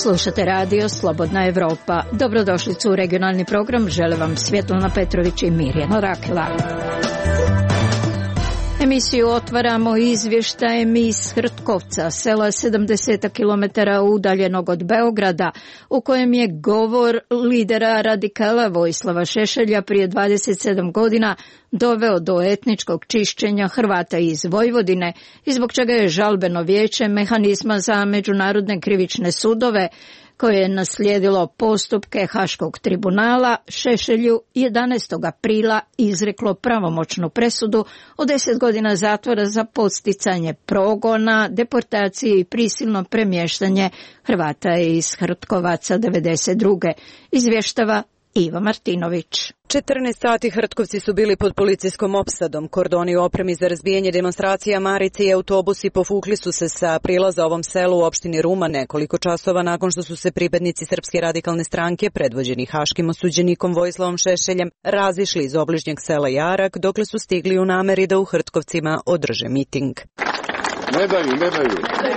Slušate radio Slobodna Evropa. Dobrodošlicu u regionalni program. Žele vam Svjetlana Petrović i Mirjana Rakela. Emisiju otvaramo izvještajem iz Hrtkovca, sela 70 km udaljenog od Beograda, u kojem je govor lidera radikala Vojislava Šešelja prije 27 godina doveo do etničkog čišćenja Hrvata iz Vojvodine i zbog čega je žalbeno vijeće mehanizma za međunarodne krivične sudove koje je naslijedilo postupke Haškog tribunala Šešelju 11. aprila izreklo pravomoćnu presudu od 10 godina zatvora za podsticanje progona, deportacije i prisilno premještanje Hrvata iz Hrtkovaca 92. Izvještava Iva Martinović. 14 sati Hrtkovci su bili pod policijskom opsadom. Kordoni u opremi za razbijanje demonstracija, marice i autobusi povukli su se sa prilaza ovom selu u opštini Ruma nekoliko časova nakon što su se pripadnici Srpske radikalne stranke, predvođeni haškim osuđenikom Vojislavom Šešeljem, razišli iz obližnjeg sela Jarak, dokle su stigli u nameri da u Hrtkovcima održe miting. Ne daju.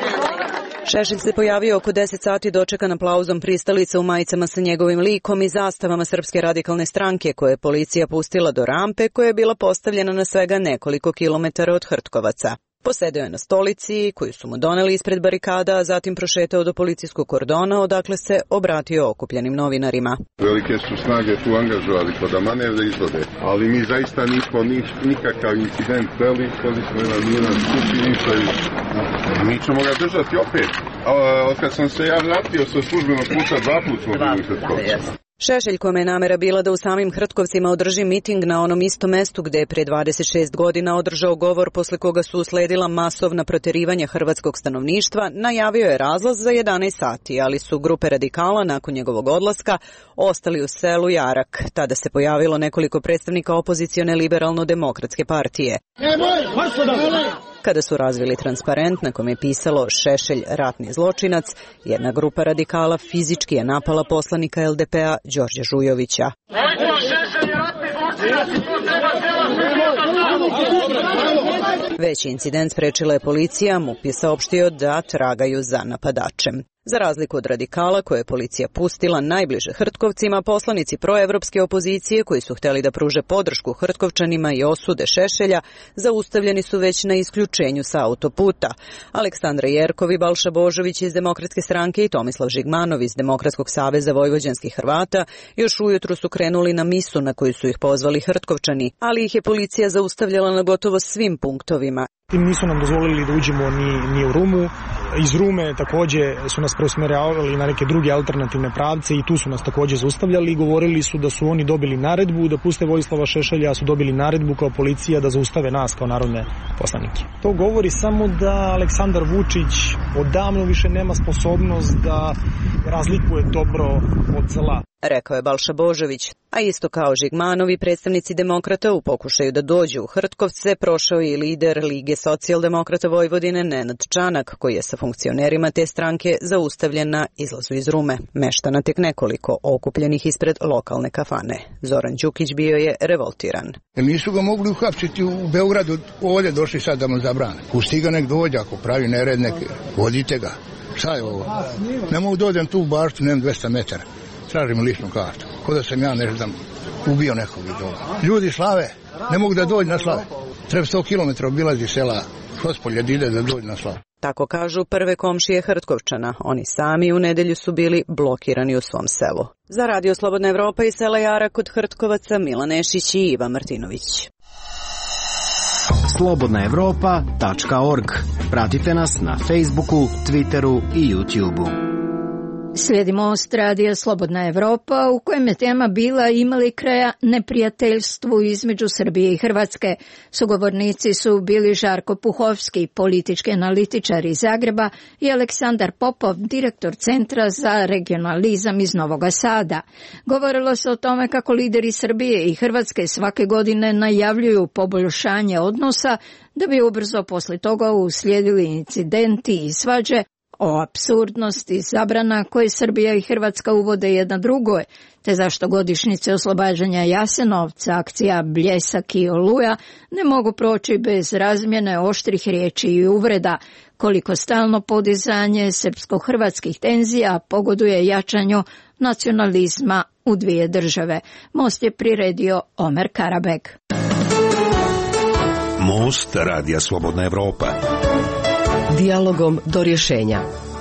Šešelj se pojavio oko 10 sati dočekan aplauzom pristalica u majicama sa njegovim likom i zastavama Srpske radikalne stranke koje je policija pustila do rampe koja je bila postavljena na svega nekoliko kilometara od Hrtkovaca. Posedeo je na stolici koju su mu doneli ispred barikada, a zatim prošetao do policijskog kordona odakle se obratio okupljenim novinarima. Velike su snage tu angažovali pa da manevre izvode, ali mi zaista nismo nikakav incident veli, koji smo imali miran skup i ništa više. Mi ćemo ga držati opet. Od kad sam se ja vratio sa službenog puta 2 puta smo bili u Hrtkovcu. Šešelj, kome je namera bila da u samim Hrtkovcima održi miting na onom istom mestu gde je pre 26 godina održao govor posle koga su usledila masovna proterivanja hrvatskog stanovništva, najavio je razlaz za 11 sati, ali su grupe radikala nakon njegovog odlaska ostali u selu Jarak. Tada se pojavilo nekoliko predstavnika opozicione liberalno-demokratske partije. Kada su razvili transparent na kom je pisalo Šešelj ratni zločinac, jedna grupa radikala fizički je napala poslanika LDP-a Đorđa Žujovića. Veći incident sprečila je policija, MUP je saopštio da tragaju za napadačem. Za razliku od radikala koje je policija pustila najbliže Hrtkovcima, poslanici proevropske opozicije koji su hteli da pruže podršku Hrtkovčanima i osude Šešelja zaustavljeni su već na isključenju sa autoputa. Aleksandra Jerkov i Balša Božović iz Demokratske stranke i Tomislav Žigmanov iz Demokratskog saveza vojvođanskih Hrvata još ujutru su krenuli na misu na koju su ih pozvali Hrtkovčani, ali ih je policija zaustavljala na gotovo svim punktovima. Nisu nam dozvolili da uđemo ni u Rumu. Iz Rume također su nas preusmjeravali na neke druge alternativne pravce i tu su nas također zaustavljali i govorili su da su oni dobili naredbu da puste Vojislava Šešelja, a su dobili naredbu kao policija da zaustave nas kao narodne poslanike. To govori samo da Aleksandar Vučić odavno više nema sposobnost da razlikuje dobro od zla. Rekao je Balša Božović, a isto kao Žigmanovi predstavnici demokrata u pokušaju da dođu u Hrtkovce prošao je i lider Lige socijaldemokrata Vojvodine Nenad Čanak, koji je sa funkcionerima te stranke zaustavljen na izlazu iz Rume. Meštana tek nekoliko okupljenih ispred lokalne kafane. Zoran Đukić bio je revoltiran. Nisu ga mogli uhapsiti u Beogradu, ovdje došli sad da mu zabrane. Pusti ga nek dođe, ako pravi nered neke, vodite ga. Šta je ovo? Ne mogu dođem tu u baštu, nemam 200 metara. Tražim ličnu kartu. Ko da sam ja ne znam ubio nekog i toga. Ljudi slave, ne mogu da dođu na slave. Treba 100 km obilazi sela Hospolje da ide da dođu na slave. Tako kažu prve komšije Hrtkovčana. Oni sami u nedelju su bili blokirani u svom selu. Za Radio Slobodna Evropa iz sela Jarak kod Hrtkovaca Milan Nešić i Iva Martinović. slobodnaevropa.org. Pratite nas na Facebooku, Twitteru i YouTubeu. Slijedimo Most radija Slobodna Evropa u kojem je tema bila ima li kraja neprijateljstvu između Srbije i Hrvatske. Sugovornici su bili Žarko Puhovski, politički analitičar iz Zagreba i Aleksandar Popov, direktor Centra za regionalizam iz Novog Sada. Govorilo se o tome kako lideri Srbije i Hrvatske svake godine najavljuju poboljšanje odnosa da bi ubrzo posle toga uslijedili incidenti i svađe o apsurdnosti zabrana koje Srbija i Hrvatska uvode jedna drugoj, te zašto godišnjice oslobađanja Jasenovca, akcija Bljesak i Oluja ne mogu proći bez razmjene oštrih riječi i uvreda, koliko stalno podizanje srpsko-hrvatskih tenzija pogoduje jačanju nacionalizma u dvije države. Most je priredio Omer Karabeg. Most Radija Slobodna Evropa. Dijalogom do rješenja.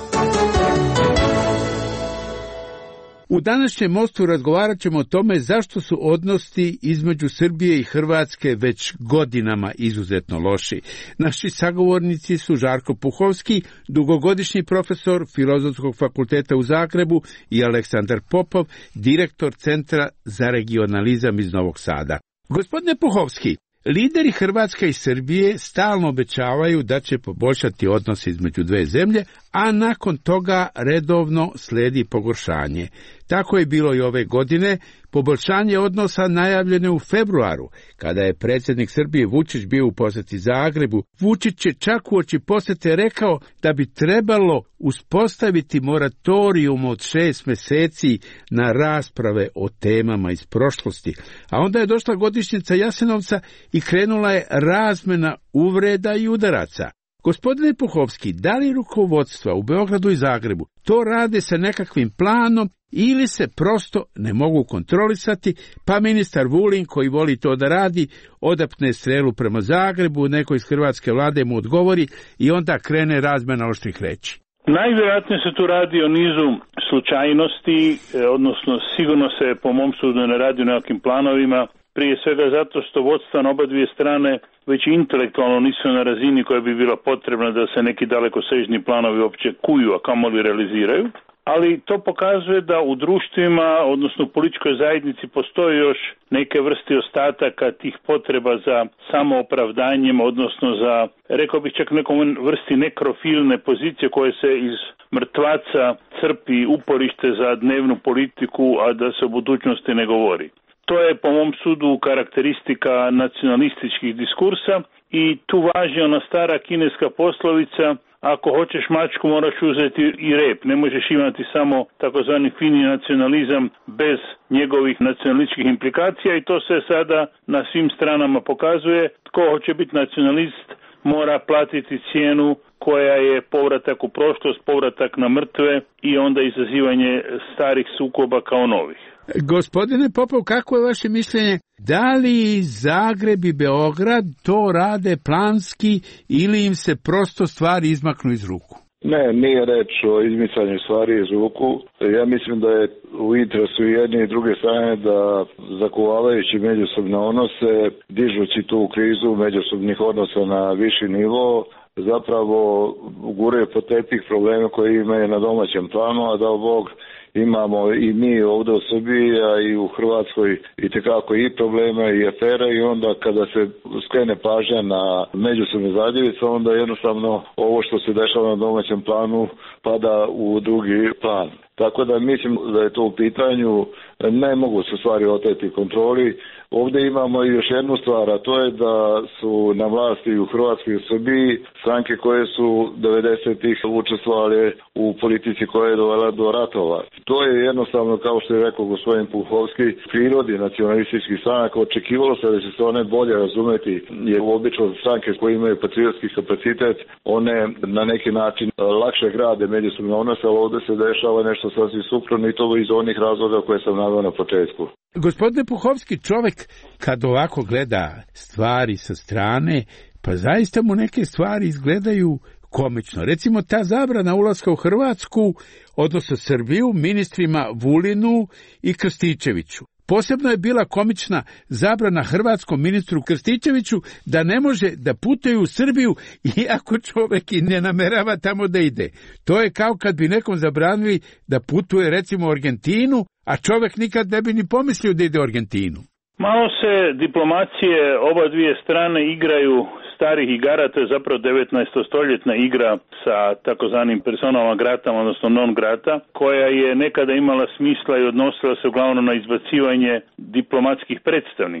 U današnjem mostu razgovarat ćemo o tome zašto su odnosi između Srbije i Hrvatske već godinama izuzetno loši. Naši sagovornici su Žarko Puhovski, dugogodišnji profesor Filozofskog fakulteta u Zagrebu, i Aleksandar Popov, direktor Centra za regionalizam iz Novog Sada. Gospodine Puhovski, lideri Hrvatske i Srbije stalno obećavaju da će poboljšati odnose između dve zemlje, a nakon toga redovno sledi pogoršanje. Tako je bilo i ove godine. Poboljšanje odnosa najavljeno je u februaru, kada je predsjednik Srbije Vučić bio u posjeti Zagrebu. Vučić je čak uoči posjete rekao da bi trebalo uspostaviti moratorijum od 6 mjeseci na rasprave o temama iz prošlosti. A onda je došla godišnjica Jasenovca i krenula je razmjena uvreda i udaraca. Gospodine Puhovski, da li rukovodstva u Beogradu i Zagrebu to rade sa nekakvim planom ili se prosto ne mogu kontrolisati, pa ministar Vulin, koji voli to da radi, odapne strelu prema Zagrebu, neko iz hrvatske vlade mu odgovori i onda krene razmjena oštrih reči? Najvjerojatnije se tu radi o nizu slučajnosti, odnosno sigurno se po mom sudu ne radi o nekakvim planovima, prije svega zato što vodstva na oba dvije strane već intelektualno nisu na razini koja bi bila potrebna da se neki dalekosežni planovi uopće kuju, a kamoli realiziraju. Ali to pokazuje da u društvima, odnosno u političkoj zajednici, postoji još neke vrste ostataka tih potreba za samoopravdanjem, odnosno za, rekao bih čak nekom vrsti nekrofilne pozicije koje se iz mrtvaca crpi uporište za dnevnu politiku, a da se o budućnosti ne govori. To je po mom sudu karakteristika nacionalističkih diskursa i tu važi ona stara kineska poslovica: ako hoćeš mačku, moraš uzeti i rep. Ne možeš imati samo takozvani fini nacionalizam bez njegovih nacionalističkih implikacija, i to se sada na svim stranama pokazuje. Tko hoće biti nacionalist mora platiti cijenu koja je povratak u prošlost, povratak na mrtve i onda izazivanje starih sukoba kao novih. Gospodine Popov, kako je vaše mišljenje? Da li Zagreb i Beograd to rade planski ili im se prosto stvari izmaknu iz ruku? Ne, nije reč o izmicanju stvari iz ruku. Ja mislim da je u interesu jedne i druge strane da, zakuvavajući međusobne odnose, dižući tu krizu međusobnih odnosa na viši nivo, zapravo guraju pod tepih probleme koje imaju na domaćem planu, a da Bog imamo i mi ovdje u Srbiji, a i u Hrvatskoj itekako i problema i afere, i onda kada se skrene pažnja na međusobne zadjevice, onda jednostavno ovo što se dešava na domaćem planu pada u drugi plan. Tako da mislim da je to u pitanju, ne mogu se stvari oteti kontroli. Ovdje imamo još jednu stvar, a to je da su na vlasti u Hrvatskoj i u Srbiji stranke koje su 90-ih učestvovali u politici koja je dovela do ratova. To je jednostavno, kao što je rekao gospodin Puhovski, prirodi nacionalističkih stranaka. Očekivalo se da će se one bolje razumeti, jer obično stranke koje imaju patriotski kapacitet, one na neki način lakše grade međusobne odnose, ali ovdje se dešava nešto sasvim suprotno, i to iz onih razloga koje sam naveo na početku. Gospodine Puhovski, čovjek kad ovako gleda stvari sa strane, pa zaista mu neke stvari izgledaju komično. Recimo ta zabrana ulaska u Hrvatsku, odnosno Srbiju, ministrima Vulinu i Krstičeviću. Posebno je bila komična zabrana hrvatskom ministru Krstičeviću da ne može da putuje u Srbiju iako čovjek i ne namerava tamo da ide. To je kao kad bi nekom zabranili da putuje recimo u Argentinu, a čovjek nikad ne bi ni pomislio da ide u Argentinu. Malo se diplomacije oba dvije strane igraju starih igara, to je zapravo 19-stoljetna igra sa takozvanim personama gratama, odnosno non grata, koja je nekada imala smisla i odnosila se uglavnom na izbacivanje diplomatskih predstavnika.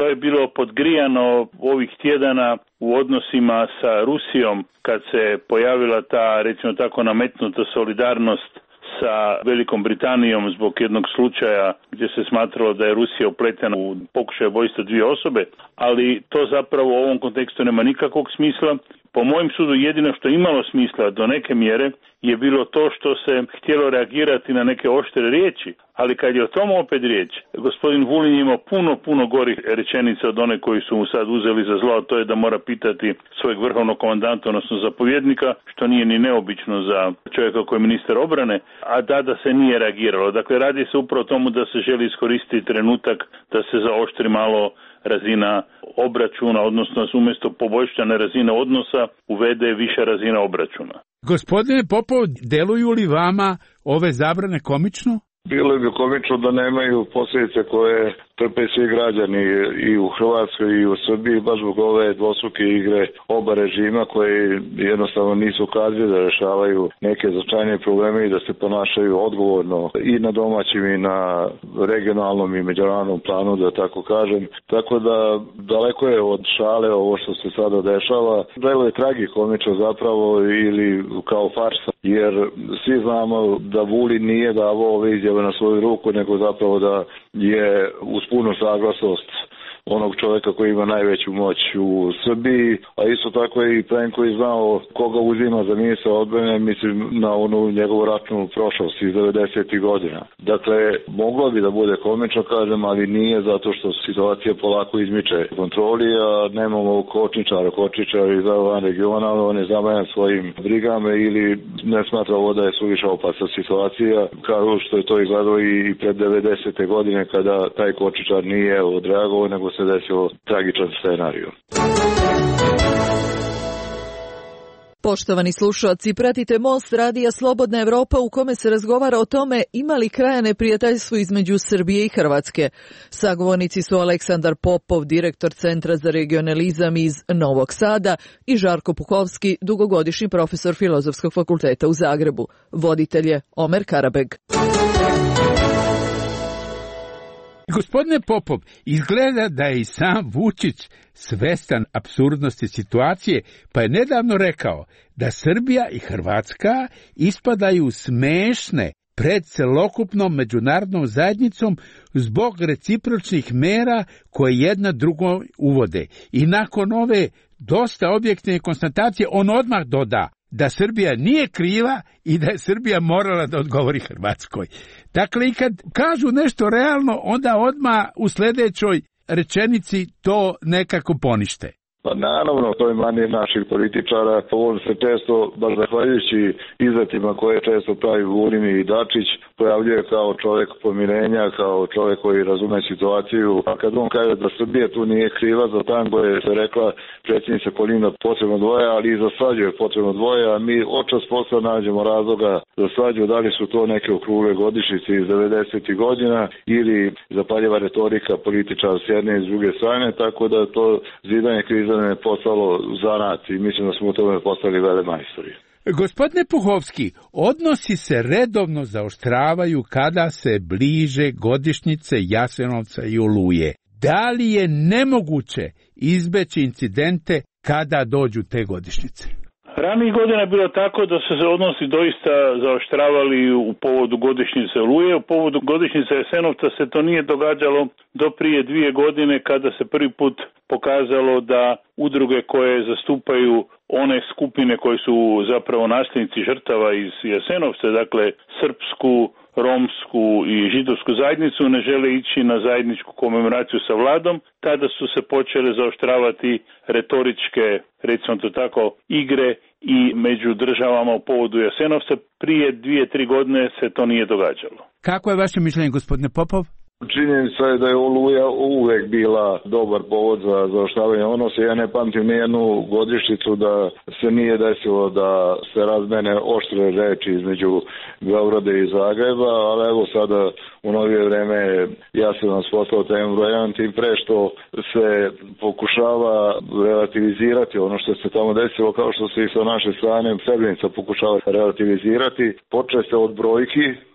To je bilo podgrijano ovih tjedana u odnosima sa Rusijom kad se pojavila ta, recimo tako, nametnuta solidarnost sa Velikom Britanijom zbog jednog slučaja gdje se smatralo da je Rusija upletena u pokušaj ubojstva 2 osobe, ali to zapravo u ovom kontekstu nema nikakvog smisla. Po mojem sudu jedino što je imalo smisla do neke mjere je bilo to što se htjelo reagirati na neke oštre riječi, ali kad je o tom opet riječ, gospodin Vulin imao puno gorih rečenica od one koji su mu sad uzeli za zlo, a to je da mora pitati svojeg vrhovnog komandanta, odnosno zapovjednika, što nije ni neobično za čovjeka koji je ministar obrane, a da se nije reagiralo. Dakle, radi se upravo o tomu da se želi iskoristiti trenutak da se zaoštri malo razina obračuna, odnosno umjesto poboljšane razine odnosa uvede više razina obračuna. Gospodine Popov, deluju li vama ove zabrane komično? Bilo bi komično da nemaju posljedice koje trpe svi građani i u Hrvatskoj i u Srbiji, baš zbog ove dvostruke igre oba režima koji jednostavno nisu kadri da rešavaju neke značajnije probleme i da se ponašaju odgovorno i na domaćim i na regionalnom i međunarodnom planu, da tako kažem. Tako da daleko je od šale ovo što se sada dešava. Delo je tragikomično zapravo ili kao farsa, jer svi znamo da Vulin nije davao ove izjave na svoju ruku, nego zapravo da je uz punu saglasnost onog čovjeka koji ima najveću moć u Srbiji, a isto tako je i Plenković znao koga uzima za ministra odbrane, mislim na onu njegovu ratnu prošlost iz 90. godina. Dakle, moglo bi da bude komično, kažem, ali nije, zato što situacija polako izmiče kontroli, a nemamo kočničara. Kočničar iz van regiona, on je zamajan svojim brigama ili ne smatra ovo da je suviše opasna situacija, kao što je to izgledalo i pred 90. godine kada taj kočničar nije odreagovao, nego se desio tragičan scenarij. Poštovani slušalci, pratite Most radija Slobodna Evropa u kome se razgovara o tome ima li kraja neprijateljstvu između Srbije i Hrvatske. Sagovornici su Aleksandar Popov, direktor Centra za regionalizam iz Novog Sada, i Žarko Puhovski, dugogodišnji profesor Filozofskog fakulteta u Zagrebu. Voditelj je Omer Karabeg. Gospodine Popov, izgleda da je i sam Vučić svestan apsurdnosti situacije, pa je nedavno rekao da Srbija i Hrvatska ispadaju smešne pred celokupnom međunarodnom zajednicom zbog recipročnih mera koje jedna drugo uvode. I nakon ove dosta objektivne konstatacije on odmah doda da Srbija nije kriva i da je Srbija morala da odgovori Hrvatskoj. Dakle, i kad kažu nešto realno, onda odmah u sljedećoj rečenici to nekako ponište. Pa naravno, to je manir naših političara. On se često, baš zahvaljujući izletima koje često pravi Vulin i Dačić, pojavljuje kao čovjek pomirenja, kao čovjek koji razume situaciju. A kad on kaže da Srbija tu nije kriva za tango, je se rekla predsjednica Kolinda potrebno dvoje, ali i za svađu je potrebno dvoje, a mi očas posla nađemo razloga za svađu, da li su to neke okrugle godišnjice iz 90. godina ili zapaljiva retorika političara s jedne i s druge strane, tako da to zidanje kriza je postalo zanat i mislim da smo u tome postali velemajstori. Gospodine Puhovski, odnosi se redovno zaoštravaju kada se bliže godišnjice Jasenovca i Oluje. Da li je nemoguće izbeći incidente kada dođu te godišnjice? Ranijih godina je bilo tako da su se odnosi doista zaoštravali u povodu godišnjice Oluje. U povodu godišnjice Jasenovca se to nije događalo do prije 2 godine kada se prvi put pokazalo da udruge koje zastupaju one skupine koje su zapravo nasljednici žrtava iz Jasenovca, dakle srpsku, romsku i židovsku zajednicu, ne žele ići na zajedničku komemoraciju sa vladom. Tada su se počele zaoštravati retoričke, recimo to tako, igre i među državama u povodu Jasenovca. Prije 2-3 godine se to nije događalo. Kako je vaše mišljenje, gospodine Popov? Činjenica je da je Oluja uvek bila dobar povod za zaoštravanje odnosa. Ja ne pamtim nijednu godišnjicu da se nije desilo da se razmene oštre reči između Beograda i Zagreba, ali evo sada u novije vreme ja sam vas poslao temu brojan, tim pre što se pokušava relativizirati ono što se tamo desilo, kao što se i sa naše strane Srebrenica pokušava relativizirati. Počne se od brojki,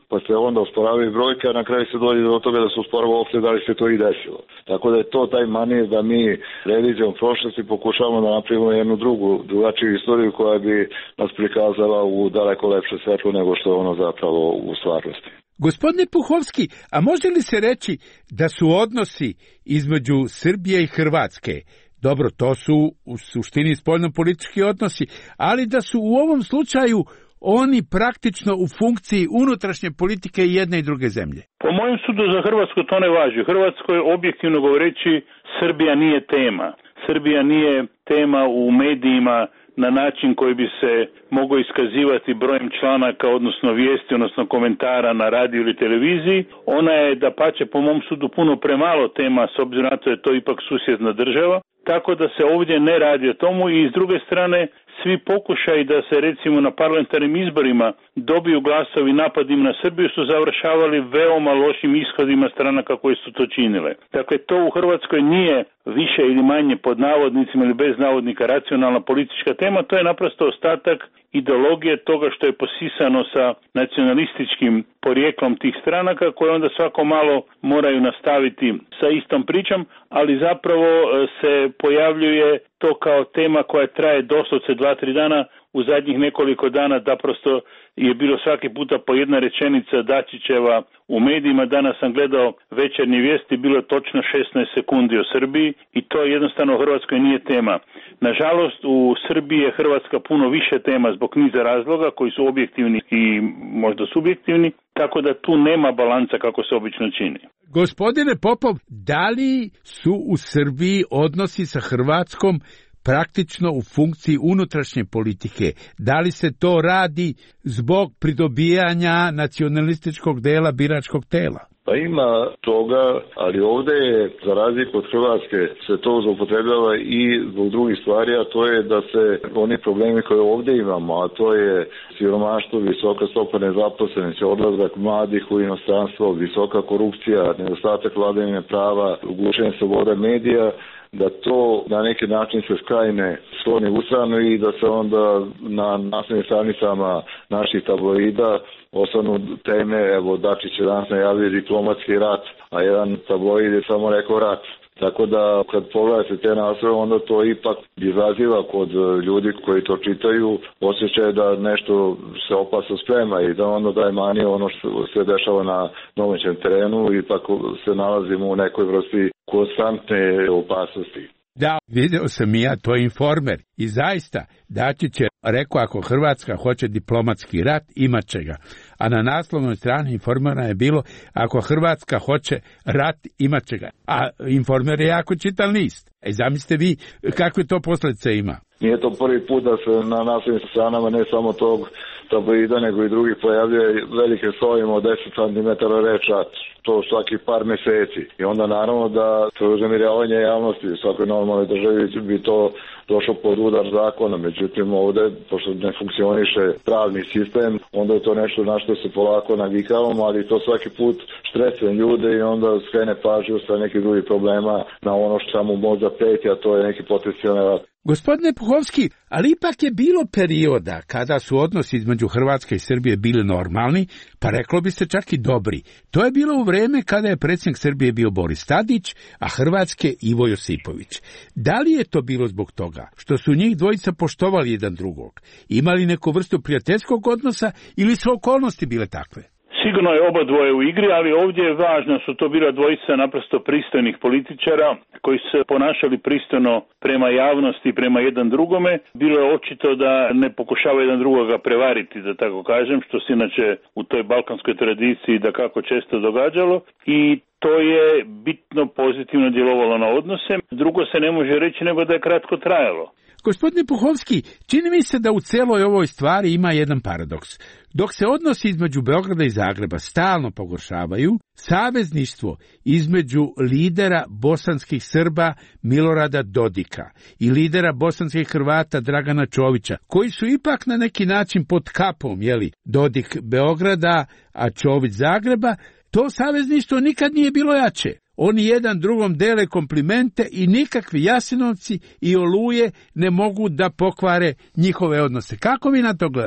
pa se onda osporavaju brojke, a na kraju se dođe do toga da se osporava uopšte da li se to i desilo. Tako da je to taj manir da mi revizijom prošlosti pokušavamo da napravimo jednu drugačiju istoriju koja bi nas prikazala u daleko lepše svetlo nego što je ono zapravo u stvarnosti. Gospodine Puhovski, a može li se reći da su odnosi između Srbije i Hrvatske, dobro, to su u suštini spoljnopolitički odnosi, ali da su u ovom slučaju oni praktično u funkciji unutrašnje politike jedne i druge zemlje? Po mojem sudu za Hrvatsku to ne važi. Hrvatskoj, objektivno govoreći, Srbija nije tema. Srbija nije tema u medijima na način koji bi se mogao iskazivati brojem članaka, odnosno vijesti, odnosno komentara na radiju ili televiziji. Ona je, dapače, po mom sudu puno premalo tema, s obzirom na to je to ipak susjedna država. Tako da se ovdje ne radi o tomu i s druge strane svi pokušaji da se recimo na parlamentarnim izborima dobiju glasovi napadima na Srbiju su završavali veoma lošim ishodima stranaka koje su to činile. Dakle, to u Hrvatskoj nije više ili manje pod navodnicima ili bez navodnika racionalna politička tema, to je naprosto ostatak ideologije toga što je posisano sa nacionalističkim porijeklom tih stranaka koje onda svako malo moraju nastaviti sa istom pričom, ali zapravo se pojavljuje to kao tema koja traje doslovce 2-3 dana. U zadnjih nekoliko dana da prosto je bilo svaki puta po jedna rečenica Dačićeva u medijima. Danas sam gledao Večernje vijesti, bilo je točno 16 sekundi o Srbiji i to jednostavno u Hrvatskoj nije tema. Nažalost, u Srbiji je Hrvatska puno više tema zbog niza razloga koji su objektivni i možda subjektivni, tako da tu nema balansa kako se obično čini. Gospodine Popov, da li su u Srbiji odnosi sa Hrvatskom praktično u funkciji unutrašnje politike? Da li se to radi zbog pridobijanja nacionalističkog dela biračkog tela? Pa ima toga, ali ovdje je, za razliku od Hrvatske, se to zloupotrebljava i zbog drugih stvari, a to je da se oni problemi koje ovdje imamo, a to je siromaštvo, visoka stopa nezaposlenosti, odlazak mladih u inostranstvo, visoka korupcija, nedostatak vladavine prava, ugušenje slobode medija, da to na neki način se skrajne skloni u stranu i da se onda na naslovnim stranicama naših tabloida ostanu teme, evo Dačić je danas najavio diplomatski rat, a jedan tabloid je samo rekao rat. Tako da kad pogledate te naslove, onda to ipak izaziva kod ljudi koji to čitaju osjećaj da nešto se opasno sprema i da onda daje manje ono što se dešava na domaćem terenu i ipak se nalazimo u nekoj vrsti konstantne opasnosti. Da, vidio sam i ja, to je Informer. I zaista, Dačić je rekao ako Hrvatska hoće diplomatski rat, imat će ga. A na naslovnoj strani Informera je bilo ako Hrvatska hoće rat, imat će ga. A Informer je jako čitan list. Zamislite vi kakve to posljedice ima. Nije to prvi put da se na naslovnim stranama ne samo tog tabloida, nego i drugih pojavljuje velike slovima od 10 cm reča, to svaki par mjeseci. I onda naravno da to uznemiravanje javnosti u svakoj normalnoj državi bi to došlo pod udar zakona. Međutim, ovdje, pošto ne funkcioniše pravni sistem, onda je to nešto na što se polako navikavamo, ali to svaki put štresuje ljude i onda skrene pažnju sa nekih drugih problema na ono što mu možda preti, a to je neki potencijalni rat. Gospodine Puhovski, ali ipak je bilo perioda kada su odnosi između Hrvatske i Srbije bili normalni, pa reklo bi se čak i dobri. To je bilo u vreme kada je predsjednik Srbije bio Boris Tadić, a Hrvatske Ivo Josipović. Da li je to bilo zbog toga što su njih dvojica poštovali jedan drugog, imali neku vrstu prijateljskog odnosa ili su okolnosti bile takve? Sigurno je oba dvoje u igri, ali ovdje je važno su to bila dvojica naprosto pristojnih političara koji se ponašali pristojno prema javnosti, prema jedan drugome. Bilo je očito da ne pokušava jedan drugoga prevariti, da tako kažem, što se inače u toj balkanskoj tradiciji da kako često događalo i to je bitno pozitivno djelovalo na odnose. Drugo se ne može reći nego da je kratko trajalo. Gospodine Puhovski, čini mi se da u celoj ovoj stvari ima jedan paradoks. Dok se odnosi između Beograda i Zagreba stalno pogoršavaju, savezništvo između lidera bosanskih Srba Milorada Dodika i lidera bosanskih Hrvata Dragana Čovića, koji su ipak na neki način pod kapom, Dodik Beograda, a Čović Zagreba, to savezništvo nikad nije bilo jače. Oni jedan drugom dele komplimente i nikakvi Jasenovci i Oluje ne mogu da pokvare njihove odnose. Kako vi na to gledate?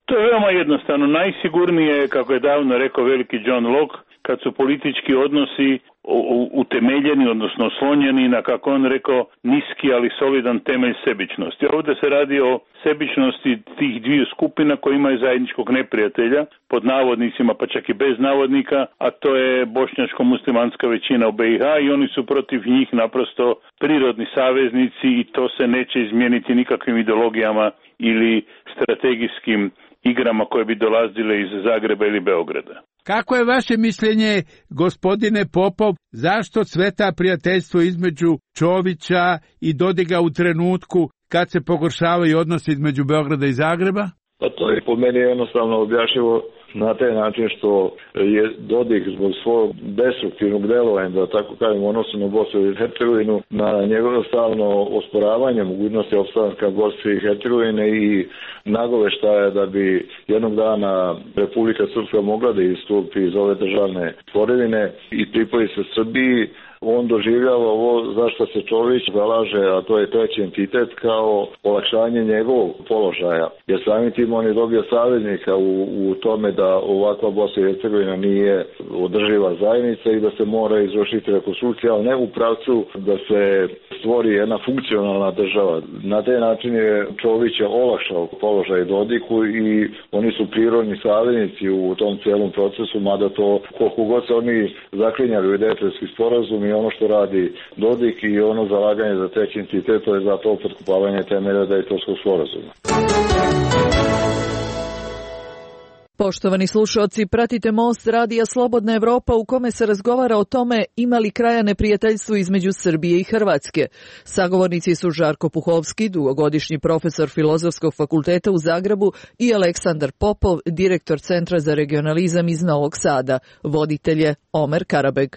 To je veoma jednostavno. Najsigurnije je, kako je davno rekao veliki John Locke, kad su politički odnosi utemeljeni, odnosno oslonjeni na, kako on rekao, niski ali solidan temelj sebičnosti. Ovdje se radi o sebičnosti tih dviju skupina koji imaju zajedničkog neprijatelja, pod navodnicima pa čak i bez navodnika, a to je bošnjačko-muslimanska većina u BiH i oni su protiv njih naprosto prirodni saveznici i to se neće izmijeniti nikakvim ideologijama ili strategijskim igrama koje bi dolazile iz Zagreba ili Beograda. Kako je vaše mišljenje, gospodine Popov, zašto cveta prijateljstvo između Čovića i Dodiga u trenutku kad se pogoršavaju odnosi između Beograda i Zagreba? Pa to je po meni jednostavno objašnjivo na taj način što je Dodik zbog svog destruktivnog delovanja, da tako kažem, odnosu na Bosnu i Hercegovinu, na njegovo stalno osporavanje mogućnosti opstanka Bosne i Hercegovine i nagoveštaja da bi jednog dana Republika Srpska mogla da istupi iz ove državne tvorevine i pripoji se Srbiji, on doživljava ovo zašto se Čović zalaže, a to je treći entitet, kao olakšanje njegovog položaja. Jer samim tim on je dobio saveznika u tome da ovakva Bosna i Hercegovina nije održiva zajednica i da se mora izvršiti rekonstrukcija, ali ne u pravcu da se stvori jedna funkcionalna država. Na taj način je Čović olakšao položaj Dodiku i oni su prirodni saveznici u tom cijelom procesu, mada to koliko god se oni zaklinjali u Dejtonski sporazum i ono što radi Dodik i ono zalaganje za treći entitet, to je zato potkopavanje temelja Dejtonskog sporazuma. Poštovani slušalci, pratite Most radija Slobodna Evropa u kome se razgovara o tome ima li kraja neprijateljstvu između Srbije i Hrvatske. Sagovornici su Žarko Puhovski, dugogodišnji profesor Filozofskog fakulteta u Zagrebu, i Aleksandar Popov, direktor Centra za regionalizam iz Novog Sada. Voditelj je Omer Karabeg.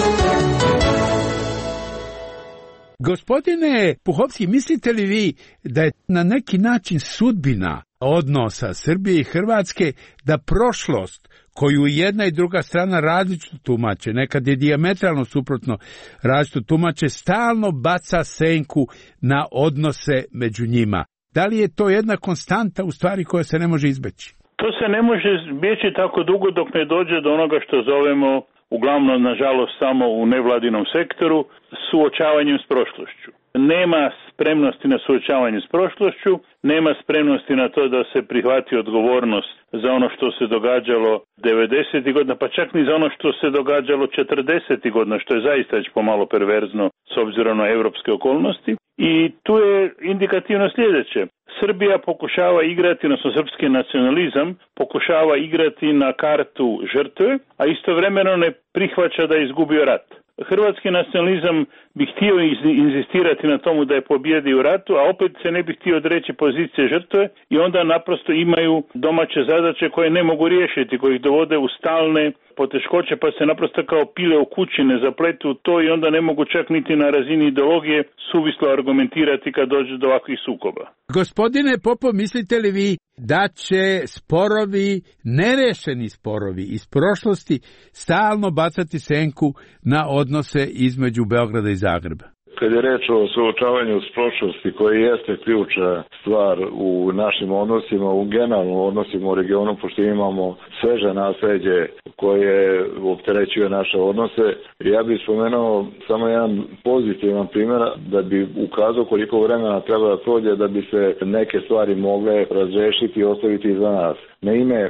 Gospodine Puhovski, mislite li vi da je na neki način sudbina odnosa Srbije i Hrvatske da prošlost koju jedna i druga strana različito tumače, nekad je dijametralno suprotno različito tumače, stalno baca senku na odnose među njima? Da li je to jedna konstanta u stvari koja se ne može izbeći? To se ne može izbjeći tako dugo dok ne dođe do onoga što zovemo, uglavnom nažalost samo u nevladinom sektoru, suočavanjem s prošlošću. Nema spremnosti na suočavanje s prošlošću, nema spremnosti na to da se prihvati odgovornost za ono što se događalo 90. godina, pa čak ni za ono što se događalo 40. godina, što je zaista već pomalo perverzno s obzirom na europske okolnosti. I tu je indikativno sljedeće. Srbija pokušava igrati, odnosno srpski nacionalizam, pokušava igrati na kartu žrtve, a istovremeno ne prihvaća da je izgubio rat. Hrvatski nacionalizam bi htio inzistirati na tomu da je pobjedio u ratu, a opet se ne bi htio odreći pozicije žrtve i onda naprosto imaju domaće zadaće koje ne mogu riješiti, koji ih dovode u stalne poteškoće, pa se naprosto kao pile u kući ne zapletu to i onda ne mogu čak niti na razini ideologije suvislo argumentirati kad dođe do ovakvih sukoba. Gospodine Popov, mislite li vi da će sporovi, nerešeni sporovi iz prošlosti stalno bacati senku na odnose između Beograda i Zagreba? Kad je reč o suočavanju s prošlosti, koji jeste ključna stvar u našim odnosima, u generalnom odnosima u regionu, pošto imamo sveže nasleđe koje opterećuje naše odnose, ja bih spomenuo samo jedan pozitivan primjer da bi ukazao koliko vremena treba da prođe da bi se neke stvari mogle razrešiti i ostaviti iza nas. Naime,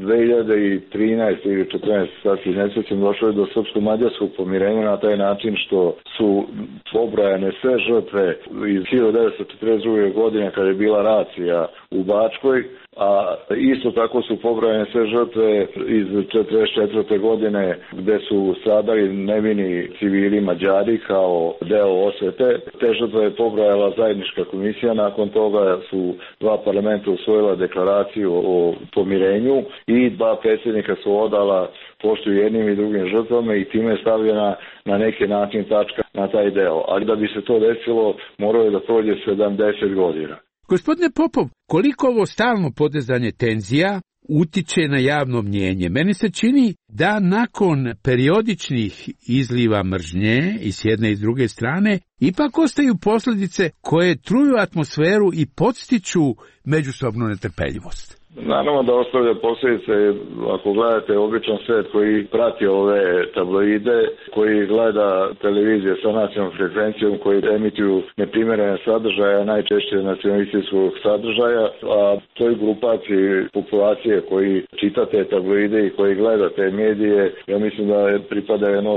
2013. ili 14. sad se ne sjećam, došlo je do srpsko-mađarskog pomirenja na taj način što su pobrojane sve žrtve iz 1942. godine kada je bila racija u Bačkoj, a isto tako su pobrojane sve žrtve iz 1944. godine gde su stradali nevini civili Mađari kao deo osvete. Te žrtve je pobrojala zajednička komisija, nakon toga su dva parlamenta usvojila deklaraciju o pomirenju i dva predsjednika su odala poštu jednim i drugim žrtvama i time je stavljena na neki način tačka na taj deo. Ali da bi se to desilo, moralo je da prođe 70 godina. Gospodine Popov, koliko ovo stalno podizanje tenzija utiče na javno mnjenje? Meni se čini da nakon periodičnih izliva mržnje i s jedne i s druge strane, ipak ostaju posljedice koje truju atmosferu i podstiču međusobnu netrpeljivost. Naravno da ostavlja posljedice. Ako gledate običan svijet koji prati ove tabloide, koji gleda televizije sa nacionalnom frekvencijom, koji emituju neprimjerene sadržaja, najčešće nacionalističkog sadržaja, a toj grupaciji populacije koji čita te tabloide i koji gleda te medije, ja mislim da pripada jedno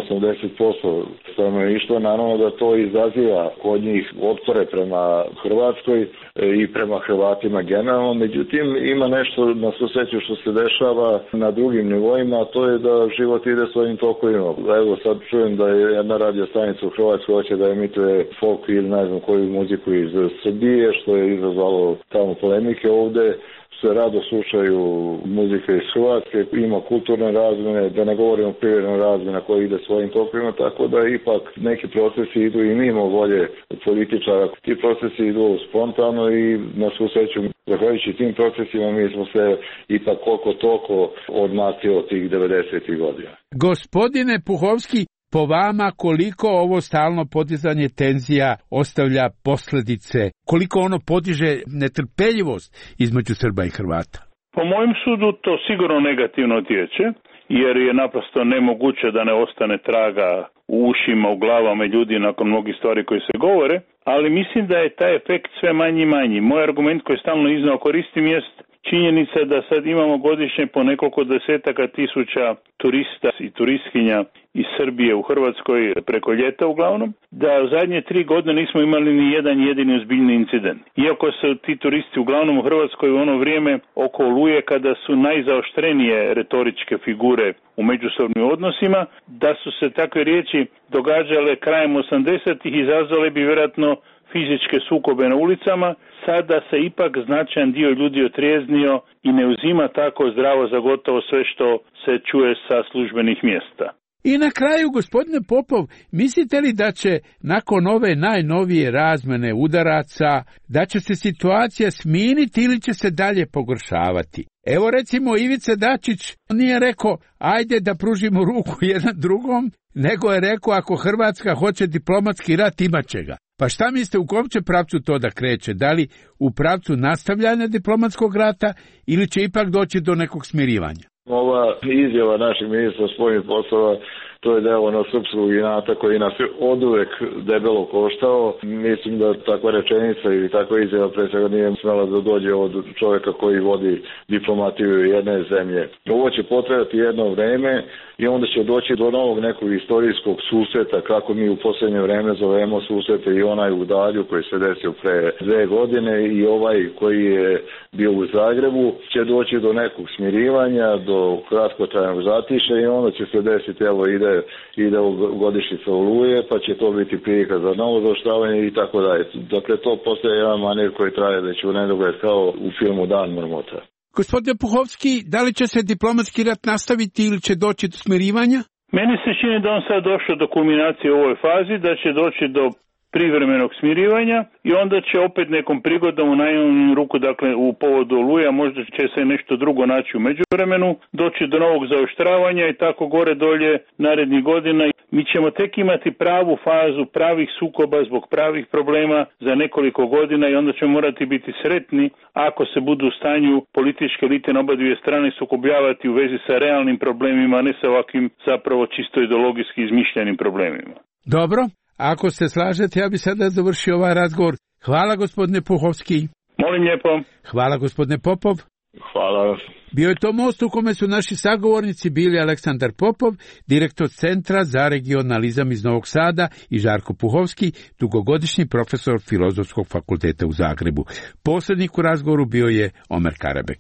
80% stanovništva. Naravno da to izaziva kod njih otpore prema Hrvatskoj i prema Hrvatima generalno. Međutim, ima nešto na svu sreću što se dešava na drugim nivoima, a to je da život ide svojim tokovima. Evo sad čujem da je jedna radio stanica u Hrvatskoj hoće da emituje folk ili ne znam koju muziku iz Srbije, što je izazvalo tamo polemike. Ovde se rado slušaju muzike iz Hrvatske, ima kulturne razmjene, da ne govorimo o privrednoj razmjeni koji ide svojim tokovima, tako da ipak neki procesi idu i mimo volje političara. Ti procesi idu spontano i na svu sreću, zahvaljujući tim procesima, mi smo se ipak koliko toliko odmakli od tih 90. godina. Gospodine Puhovski, po vama koliko ovo stalno podizanje tenzija ostavlja posljedice, koliko ono podiže netrpeljivost između Srba i Hrvata? Po mojem sudu to sigurno negativno utječe, jer je naprosto nemoguće da ne ostane traga u ušima, u glavama ljudi nakon mnogih stvari koje se govore, ali mislim da je taj efekt sve manji i manji. Moj argument koji stalno iznao koristim jest činjenica da sad imamo godišnje po nekoliko desetaka tisuća turista i turistkinja iz Srbije u Hrvatskoj preko ljeta uglavnom, da u zadnje 3 godine nismo imali ni jedan jedini ozbiljni incident. Iako su ti turisti uglavnom u Hrvatskoj u ono vrijeme oko Oluje kada su najzaoštrenije retoričke figure u međusobnim odnosima, da su se takve riječi događale krajem 80-ih, izazvale bi vjerojatno fizičke sukobe na ulicama. Sada se ipak značajan dio ljudi otrijeznio i ne uzima tako zdravo za gotovo sve što se čuje sa službenih mjesta. I na kraju, gospodine Popov, mislite li da će nakon ove najnovije razmjene udaraca, da će se situacija smiriti ili će se dalje pogoršavati? Evo recimo Ivica Dačić nije rekao ajde da pružimo ruku jedan drugom, nego je rekao ako Hrvatska hoće diplomatski rat imat će ga. Pa šta mislite, u kom će pravcu to da kreće? Da li u pravcu nastavljanja diplomatskog rata ili će ipak doći do nekog smirivanja? Ova izjava našeg ministra spoljnih poslova, to je deo onog srpskog inata koji nas je oduvek debelo koštao. Mislim da takva rečenica ili takva izjava pre svega nije smela da dođe od čovjeka koji vodi diplomatiju jedne zemlje. Ovo će potrebati jedno vreme i onda će doći do novog nekog istorijskog susreta, kako mi u posljednje vreme zovemo susrete, i onaj u Dalju koji se desio pre 2 godine i ovaj koji je bio u Zagrebu, će doći do nekog smirivanja, do kratkotrajnog zatišja i onda će se desiti, evo ide godišnjica Oluje, pa će to biti prilika za novo zaoštravanje i tako dalje. Dakle, to postaje jedan manir koji traje već u nedogled kao u filmu Dan mrmota. Gospodine Puhovski, da li će se diplomatski rat nastaviti ili će doći do smirivanja? Meni se čini da on sad došao do kulminacije u ovoj fazi, da će doći do privremenog smirivanja i onda će opet nekom prigodom u najmanju ruku, dakle u povodu Oluja, možda će se nešto drugo naći u međuvremenu, doći do novog zaoštravanja i tako gore dolje narednih godina. Mi ćemo tek imati pravu fazu pravih sukoba zbog pravih problema za nekoliko godina i onda ćemo morati biti sretni ako se budu u stanju političke elite na oba dvije strane sukobljavati u vezi sa realnim problemima, a ne sa ovakvim zapravo čisto ideologijski izmišljenim problemima. Dobro. Ako se slažete, ja bi sada završio ovaj razgovor. Hvala, gospodine Puhovski. Molim lijepo. Hvala, gospodine Popov. Hvala. Bio je to most u kome su naši sagovornici bili Aleksandar Popov, direktor Centra za regionalizam iz Novog Sada, i Žarko Puhovski, dugogodišnji profesor Filozofskog fakulteta u Zagrebu. Posrednik u razgovoru bio je Omer Karabek.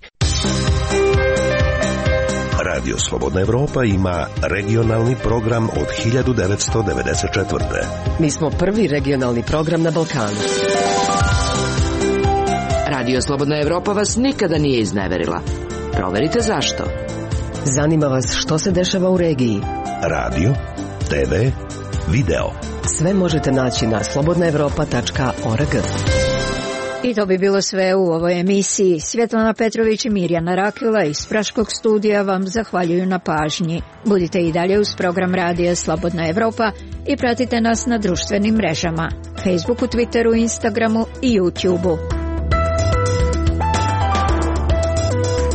Radio Slobodna Evropa ima regionalni program od 1994. Mi smo prvi regionalni program na Balkanu. Radio Slobodna Evropa vas nikada nije izneverila. Proverite zašto. Zanima vas što se dešava u regiji. Radio, TV, video. Sve možete naći na slobodnaevropa.org. I to bi bilo sve u ovoj emisiji. Svjetlana Petrović i Mirjana Rakila iz Praškog studija vam zahvaljuju na pažnji. Budite i dalje uz program Radija Slobodna Evropa i pratite nas na društvenim mrežama, Facebooku, Twitteru, Instagramu i YouTubeu.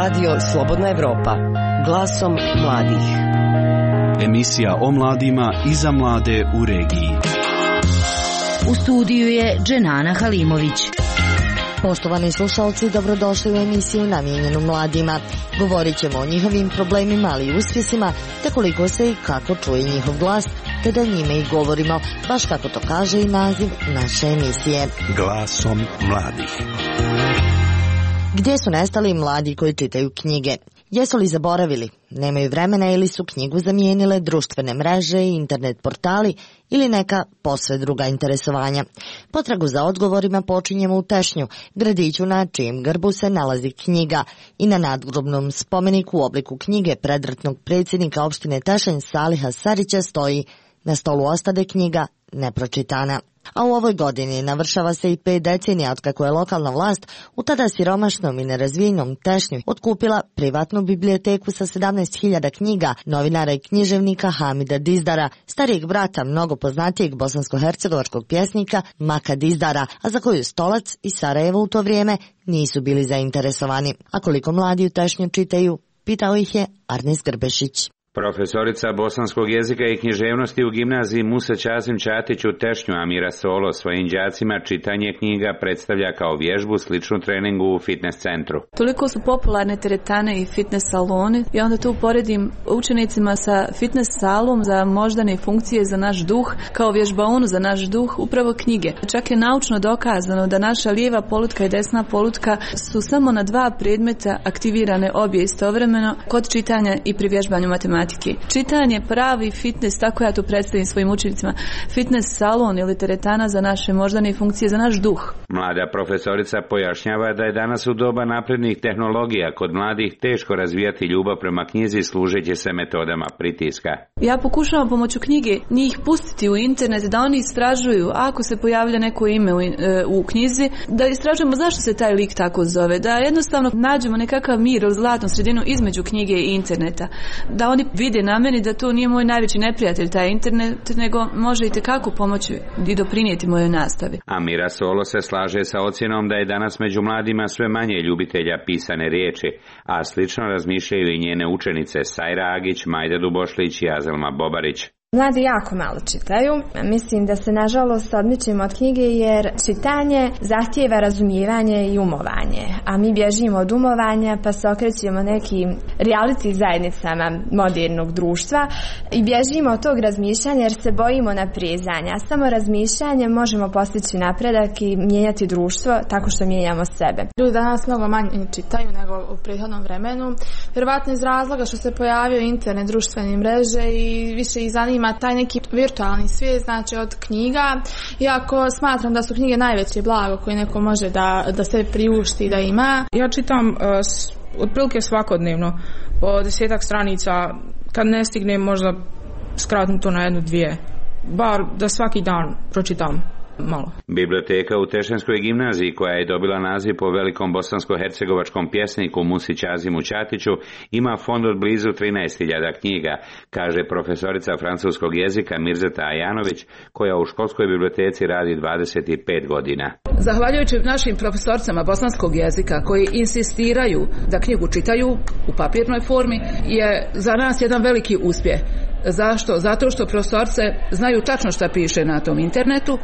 Radio Slobodna Evropa. Glasom mladih. Emisija o mladima i za mlade u regiji. U studiju je Dženana Halimović. Poštovani slušalci, dobrodošli u emisiju namijenjenu mladima. Govorit ćemo o njihovim problemima, ali i uspjesima, te koliko se i kako čuje njihov glas, te da njime i govorimo, baš kako to kaže i naziv naše emisije. Glasom mladih. Gdje su nestali mladi koji čitaju knjige? Jesu li zaboravili? Nemaju vremena ili su knjigu zamijenile društvene mreže i internet portali ili neka posve druga interesovanja? Potragu za odgovorima počinjemo u Tešnju, gradiću na čijem grbu se nalazi knjiga, i na nadgrobnom spomeniku u obliku knjige predratnog predsjednika opštine Tešanj Saliha Sarića stoji: na stolu ostade knjiga nepročitana. A u ovoj godini navršava se i 5 decenija otkako je lokalna vlast u tada siromašnom i nerazvijenom Tešnju otkupila privatnu biblioteku sa 17.000 knjiga novinara i književnika Hamida Dizdara, starijeg brata mnogo poznatijeg bosansko-hercegovačkog pjesnika Maka Dizdara, a za koju Stolac i Sarajevo u to vrijeme nisu bili zainteresovani. A koliko mladi u Tešnju čitaju, pitao ih je Arnes Grbešić. Profesorica bosanskog jezika i književnosti u gimnaziji Musa Ćasim Ćatić u Tešnju Amira Solo svojim đacima čitanje knjiga predstavlja kao vježbu sličnu treningu u fitness centru. Toliko su popularne teretane i fitness saloni i onda tu poredim učenicima sa fitness salom za moždane funkcije za naš duh, kao vježbaonu za naš duh, upravo knjige. Čak je naučno dokazano da naša lijeva polutka i desna polutka su samo na 2 predmeta aktivirane obje istovremeno kod čitanja i pri vježbanju matematike. Čitanje pravi fitness, tako ja to predstavim svojim učenicima, fitness salon ili teretana za naše moždane funkcije za naš duh. Mlada profesorica pojašnjava da je danas u doba naprednih tehnologija kod mladih teško razvijati ljubav prema knjizi služeći se metodama pritiska. Ja pokušavam pomoću knjige njih pustiti u internet, da oni istražuju ako se pojavlja neko ime u knjizi, da istražujemo zašto se taj lik tako zove, da jednostavno nađemo nekakav mir ili zlatnu sredinu između knjige i interneta, da oni vide na meni da to nije moj najveći neprijatelj taj internet, nego može i tekako pomoći i doprinijeti mojoj nastavi. Amira Solo se slaže sa ocjenom da je danas među mladima sve manje ljubitelja pisane riječi, a slično razmišljaju i njene učenice Sajra Agić, Majda Dubošlić i Azelma Bobarić. Mladi jako malo čitaju. Mislim da se nažalost odmičemo od knjige jer čitanje zahtijeva razumijevanje i umovanje. A mi bježimo od umovanja pa se okrećemo nekim reality zajednicama modernog društva i bježimo od tog razmišljanja jer se bojimo naprezanja. Samo razmišljanjem možemo postići napredak i mijenjati društvo tako što mijenjamo sebe. Ljudi danas mnogo manje čitaju nego u prethodnom vremenu. Vjerovatno iz razloga što se pojavio internet, društvene mreže i više ih zanima taj neki virtualni svijet, znači od knjiga, iako smatram da su knjige najveće blago koje neko može da se priušti da ima. Ja čitam otprilike svakodnevno po 10 stranica, kad ne stignem možda skratim to na 1-2, bar da svaki dan pročitam malo. Biblioteka u Tešanskoj gimnaziji, koja je dobila naziv po velikom bosansko-hercegovačkom pjesniku Musi Ćazimu Ćatiću, ima fond od blizu 13.000 knjiga, kaže profesorica francuskog jezika Mirzeta Ajanović, koja u školskoj biblioteci radi 25 godina. Zahvaljujući našim profesorcama bosanskog jezika koji insistiraju da knjigu čitaju u papirnoj formi, je za nas jedan veliki uspjeh. Zašto? Zato što profesorce znaju tačno šta piše na tom internetu,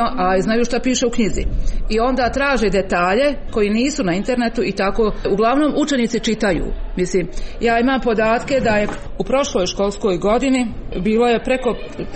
a znaju šta piše u knjizi. I onda traže detalje koji nisu na internetu i tako uglavnom učenici čitaju. Mislim, ja imam podatke da je u prošloj školskoj godini bilo je preko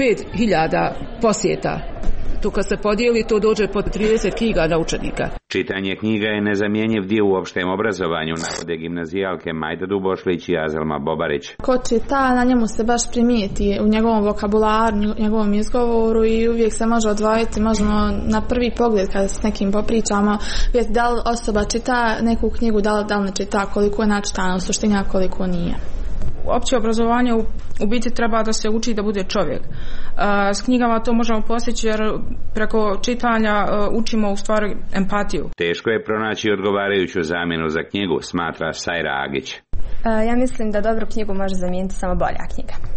5.000 posjeta. Tu kad se podijeli, to dođe po 30 knjiga na učenika. Čitanje knjiga je nezamjenjiv dio u opštem obrazovanju, navode gimnazijalke Majda Dubošlić i Azelma Bobarić. Ko čita, na njemu se baš primijeti u njegovom vokabularu, njegovom izgovoru i uvijek se može odvojiti, možemo na prvi pogled kada s nekim popričamo, vidjeti da li osoba čita neku knjigu, da li ne čita, koliko je načitana u suštini, a koliko nije. Opće obrazovanje u biti treba da se uči da bude čovjek. S knjigama to možemo postići jer preko čitanja učimo u stvari empatiju. Teško je pronaći odgovarajuću zamjenu za knjigu, smatra Sajra Agić. Ja mislim da dobru knjigu može zamijeniti samo bolja knjiga.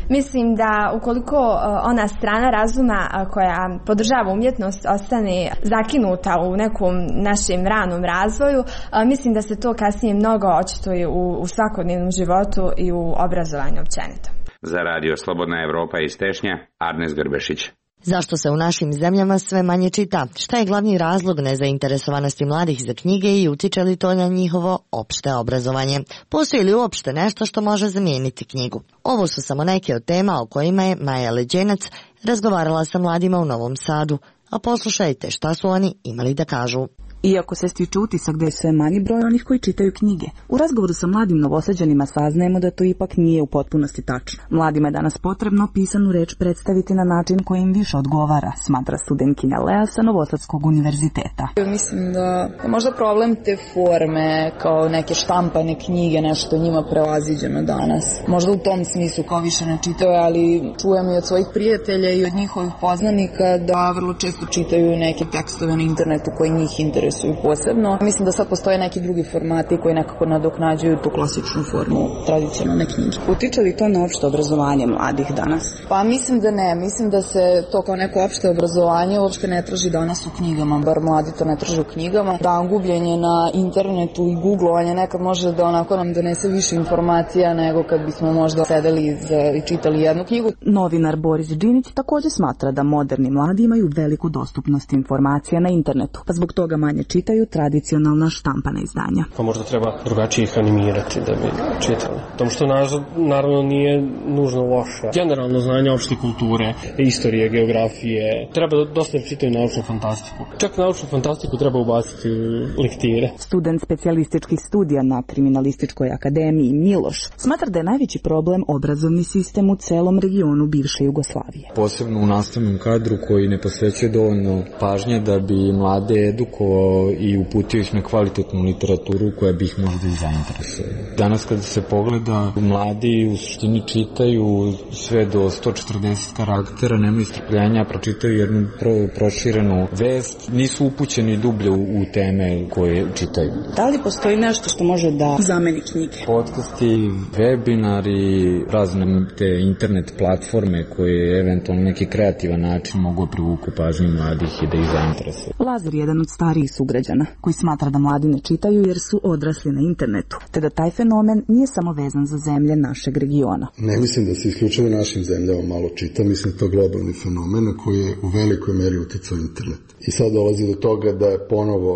Mislim da ukoliko ona strana razuma koja podržava umjetnost ostane zakinuta u nekom našem ranom razvoju, mislim da se to kasnije mnogo očituje u svakodnevnom životu i u obrazovanju općenito. Za radio Slobodna Evropa iz Tešnja, Arnes Grbešić. Zašto se u našim zemljama sve manje čita? Šta je glavni razlog nezainteresovanosti mladih za knjige i utiče li to na njihovo opšte obrazovanje? Postoji li uopšte nešto što može zamijeniti knjigu? Ovo su samo neke od tema o kojima je Maja Leđenac razgovarala sa mladima u Novom Sadu, a poslušajte šta su oni imali da kažu. Iako se stiče utisak da je sve manji broj onih koji čitaju knjige, u razgovoru sa mladim Novosađanima saznajemo da to ipak nije u potpunosti tačno. Mladima je danas potrebno pisanu reč predstaviti na način koji im više odgovara, smatra studentkinja Lea sa Novosadskog univerziteta. Mislim da je možda problem te forme, kao neke štampane knjige, nešto njima prevaziđeno danas. Možda u tom smislu kao više ne čitaju, ali čujem i od svojih prijatelja i od njihovih poznanika da vrlo često čitaju neke tekstove na internetu koji njih interesuju posebno. Mislim da sad postoje neki drugi formati koji nekako nadoknađuju tu klasičnu formu tradicionalne knjige. Utiče li to na opšte obrazovanje mladih danas? Pa mislim da ne. Mislim da se to kao neko opšte obrazovanje uopšte ne traži danas u knjigama, bar mladi to ne traže u knjigama. Da gubljenje na internetu i googlovanje nekad može da onako nam donese više informacija nego kad bismo možda sedeli i čitali jednu knjigu. Novinar Boris Đinić također smatra da moderni mladi imaju veliku dostupnost informacija na internetu, pa zbog toga manje čitaju tradicionalna štampana izdanja. Pa možda treba drugačije ih animirati da bi čitali. Tom što naravno nije nužno loše. Generalno znanje opšte kulture, istorije, geografije. Treba dosta da čitaju naučnu fantastiku. Čak naučnu fantastiku treba ubaciti u lektire. Student specijalističkih studija na Kriminalističkoj akademiji Miloš smatra da je najveći problem obrazovni sistem u celom regionu bivše Jugoslavije. Posebno u nastavnom kadru koji ne posvećuje dovoljno pažnje da bi mlade edukovao i uputio ih na kvalitetnu literaturu koja bi ih možda i zainteresovala. Danas kada se pogleda, mladi u suštini čitaju sve do 140 karaktera, nemaju strpljenja, pročitaju jednu proširenu vest, nisu upućeni dublje u teme koje čitaju. Da li postoji nešto što može da zameni knjige? Podcasti, webinari, razne te internet platforme koje eventualno neki kreativan način mogu privuku pažnju mladih i da ih zainteresuju. Lazar je jedan od starijih sugrađana koji smatra da mladi ne čitaju jer su odrasli na internetu, te da taj fenomen nije samo vezan za zemlje našeg regiona. Ne mislim da se isključivo našim zemljama malo čita, mislim da to je globalni fenomen na koji je u velikoj meri uticao internet. I sad dolazi do toga da je ponovo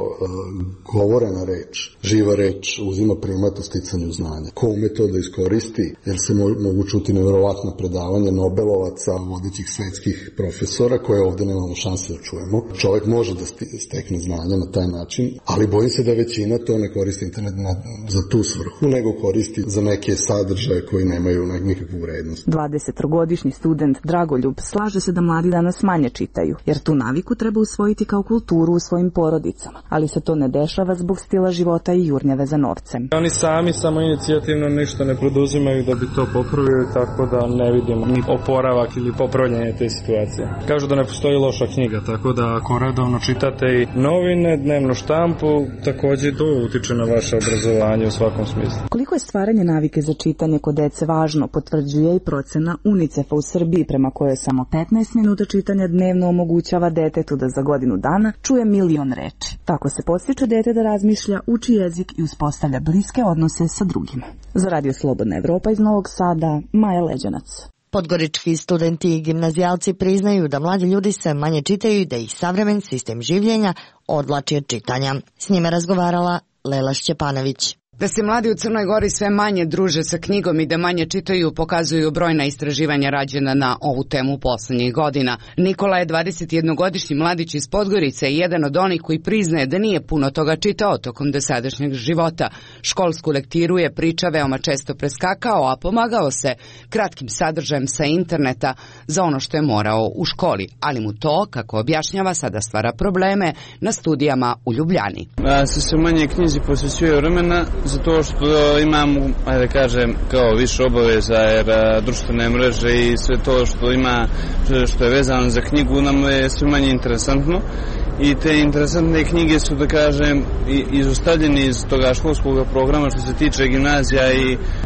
govorena reč, živa reč uzima primat u sticanju znanja. Ko ume to da iskoristi, jer se mogu čuti nevjerovatna predavanja Nobelovaca, vodećih svetskih profesora koje ovdje nemamo šanse da čujemo. Čovjek može da stekne znanja na taj način, ali bojim se da većina to ne koristi internet za tu svrhu, nego koristi za neke sadržaje koji nemaju nikakvu vrednost. 20-godišnji student Dragoljub slaže se da mladi danas manje čitaju, jer tu naviku treba usvojiti kao kulturu u svojim porodicama, ali se to ne dešava zbog stila života i jurnjave za novcem. Oni sami samo inicijativno ništa ne poduzimaju da bi to popravili, tako da ne vidimo ni oporavak ili popravljanje te situacije. Kažu da ne postoji loša knjiga, tako da ako redovno čitate i novine, dnevnu štampu, također to utiče na vaše obrazovanje u svakom smislu. Koliko je stvaranje navike za čitanje kod dece važno, potvrđuje i procena UNICEF-a u Srbiji, prema kojoj samo 15 minuta čitanja dnevno omogućava detetu da za godinu dana čuje 1.000.000 reči. Tako se podstiče dete da razmišlja, uči jezik i uspostavlja bliske odnose sa drugima. Za Radio Slobodna Evropa iz Novog Sada, Maja Leđenac. Podgorički studenti i gimnazijalci priznaju da mladi ljudi sve manje čitaju i da ih savremen sistem življenja odvlači od čitanja. S njima razgovarala Lela Šćepanović. Da se mladi u Crnoj Gori sve manje druže sa knjigom i da manje čitaju pokazuju brojna istraživanja rađena na ovu temu poslednjih godina. Nikola je 21-godišnji mladić iz Podgorice i jedan od onih koji priznaje da nije puno toga čitao tokom dosadašnjeg života. Školsku lektiru je priča veoma često preskakao, a pomagao se kratkim sadržajem sa interneta za ono što je morao u školi, ali mu to, kako objašnjava, sada stvara probleme na studijama u Ljubljani. Ja se sve manje knjizi posvećuje vremena, zato što imam, ajde kažem, kao više obaveza, jer društvene mreže i sve to što ima, što je vezano za knjigu, nam je sve manje interesantno. I te interesantne knjige su, da kažem, izostavljene iz toga školskog programa što se tiče gimnazija i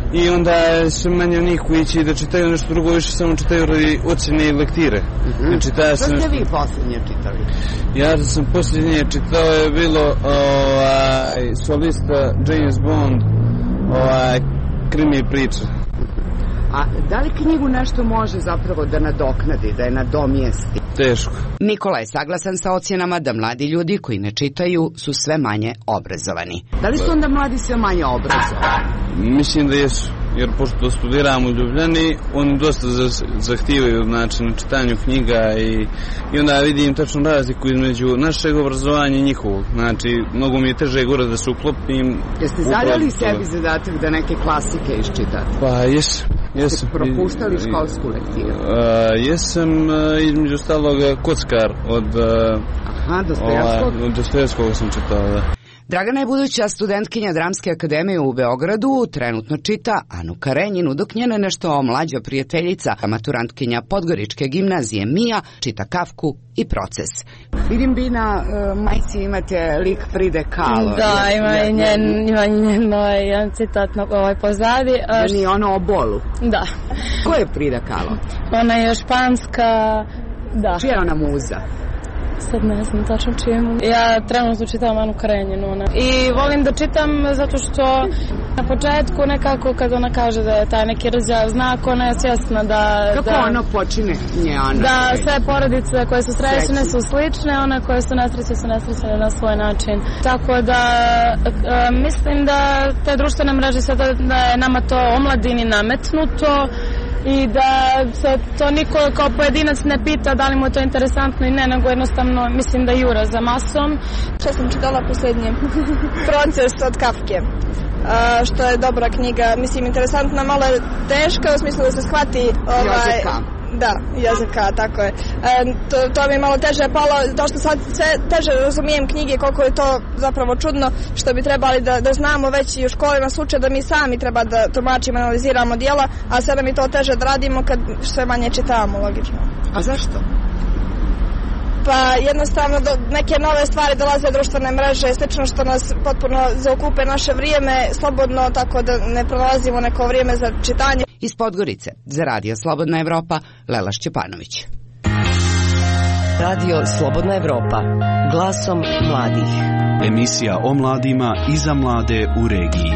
i onda je sve manje onih koji će da čitaju nešto drugo, više samo čitaju radi ocjene i lektire. Što ste vi posljednje čitali? Ja sam posljednje čitao je bilo solista James Bond, krimi priča. A da li knjigu nešto može zapravo da nadoknadi, da je nadomjesti? Teško. Nikola je saglasan sa ocjenama da mladi ljudi koji ne čitaju su sve manje obrazovani. Da li su onda mladi sve manje obrazovani? Mislim da jesu, jer pošto studiram u Ljubljani, oni dosta zahtijevaju na čitanju knjiga i onda vidim tačno razliku između našeg obrazovanja i njihovog. Znači, mnogo mi je teže gore da se uklopim. Jeste zadali sebi zadatak da neke klasike iščitate? Pa jesam. Jeste propuštali školsku lektiru? Jesam, između ostalog Kockar od Dostojevskog sam čitao, da. Dragana je buduća studentkinja Dramske akademije u Beogradu, trenutno čita Anu Karenjinu, dok njena nešto mlađa prijateljica, maturantkinja Podgoričke gimnazije Mija, čita Kafku i Proces. Vidim vi na majci imate lik Fride Kahlo. Da, ima i njen jedan citat pozadi. Nije ono o bolu? Da. Ko je Frida Kahlo? Ona je španska, da. Čija je ona muza? Sad ne znam tačno čijemu. Ja trenutno čitam Anu Karenjinu. I volim da čitam zato što na početku nekako kad ona kaže da je taj neki razjava znak, ona je svjesna da... Kako ono počine Ana? Da sve porodice koje su srećne su slične, one koje su nesrećne su nesrećne na svoj način. Tako da mislim da te društvene mreže sada da je nama to omladini nametnuto i da se to niko kao pojedinac ne pita da li mu je to interesantno i ne, nego jednostavno mislim da jura za masom. Što sam čitala posljednje? Proces od Kafke, što je dobra knjiga, mislim interesantna, malo je teška u smislu da se shvati Da, jezika, tako je. To mi je malo teže palo, to što sad sve teže razumijem knjige, koliko je to zapravo čudno, što bi trebali da znamo već i u školi nas uče da mi sami treba da tumačimo, analiziramo djela, a sada mi to teže da radimo kad sve manje čitamo, logično. A zašto? Pa jednostavno neke nove stvari dolaze društvene mreže, slično što nas potpuno zaokupe naše vrijeme, slobodno, tako da ne prolazimo neko vrijeme za čitanje. Iz Podgorice, za Radio Slobodna Evropa, Lela Šćepanović. Radio Slobodna Evropa, glasom mladih. Emisija o mladima i za mlade u regiji.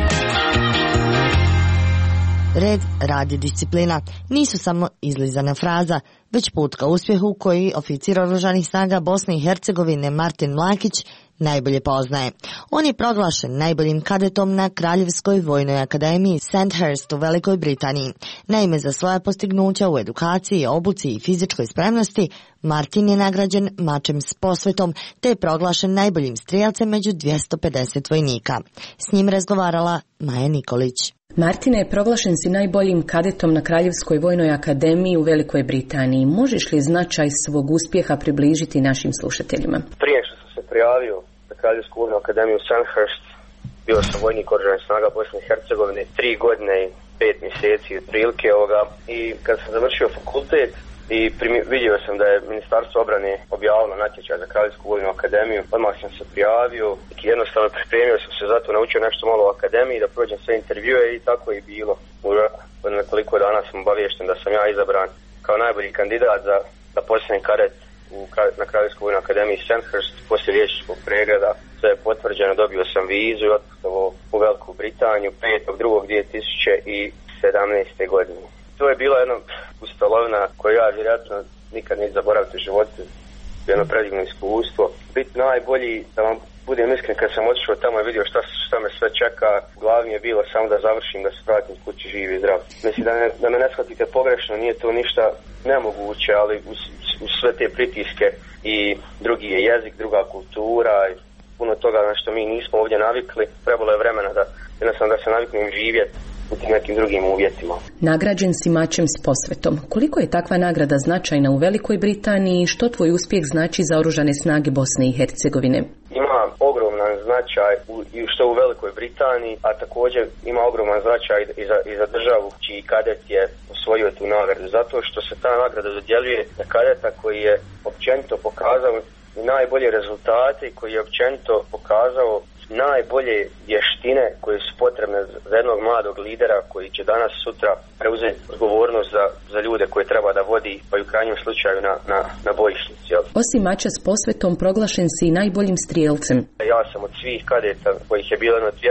Red, rad i disciplina nisu samo izlizana fraza, već put ka uspjehu koji oficir oružanih snaga Bosne i Hercegovine Martin Mlakić najbolje poznaje. On je proglašen najboljim kadetom na Kraljevskoj vojnoj akademiji Sandhurst u Velikoj Britaniji. Naime, za svoja postignuća u edukaciji, obuci i fizičkoj spremnosti, Martin je nagrađen mačem s posvetom, te je proglašen najboljim strijelcem među 250 vojnika. S njim razgovarala Maja Nikolić. Martine, je proglašen si najboljim kadetom na Kraljevskoj vojnoj akademiji u Velikoj Britaniji. Možeš li značaj svog uspjeha približiti našim slušateljima? Prije što sam se prijavio na Kraljevsku vojnu akademiju Sandhurst, bio sam vojnik oružanih snaga Bosne i Hercegovine 3 godine i 5 mjeseci otprilike i kad sam završio fakultet i vidio sam da je Ministarstvo obrane objavilo natječaj za Kraljevsku vojnu akademiju, odmah sam se prijavio i jednostavno pripremio sam se za to, naučio nešto malo o akademiji, da prođem sve intervjue i tako je bilo. Od nekoliko dana sam obaviješten da sam ja izabran kao najbolji kandidat za posljednji kadet na Kraljevskoj vojnoj akademiji Sandhurst. Poslije liječničkog pregleda sve je potvrđeno, dobio sam vizu i otputovao u Veliku Britaniju 5.2.2017. godine. To je bila jedna pustolovina koju ja vjerojatno nikad neću zaboraviti u životu, jedno predivno iskustvo. Biti najbolji, da vam budem iskren, kad sam otišao tamo i vidio šta me sve čeka, u glavi mi je bilo samo da završim, da se vratim kući živ i zdrav. Mislim da me ne shvatite pogrešno, nije to ništa nemoguće, ali uz sve te pritiske i drugi je jezik, druga kultura i puno toga na što mi nismo ovdje navikli, trebalo je vremena da se naviknem živjeti u tim nekim drugim uvjetima. Nagrađen si mačem s posvetom. Koliko je takva nagrada značajna u Velikoj Britaniji i što tvoj uspjeh znači za oružane snage Bosne i Hercegovine? Ima ogroman značaj što u Velikoj Britaniji, a također ima ogroman značaj i za državu čiji kadet je osvojio tu nagradu. Zato što se ta nagrada dodjeljuje za kadeta koji je općenito pokazao najbolje rezultate i koji je općenito pokazao najbolje vještine koje su potrebne za jednog mladog lidera koji će danas sutra preuzeti odgovornost za ljude koje treba da vodi, pa i u krajnjem slučaju na bojišnici. Osim mača s posvetom, proglašen si i najboljim strijelcem. Ja sam od svih kadeta kojih je bilo na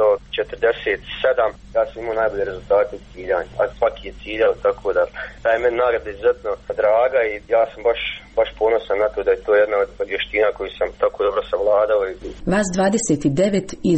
247, ja sam imao najbolje rezultate u ciljanju, a svaki je ciljao, tako da je meni nagrada izuzetno draga i ja sam baš ponosan na to da je to jedna od vještina koju sam tako dobro savladao. Vas 29 iz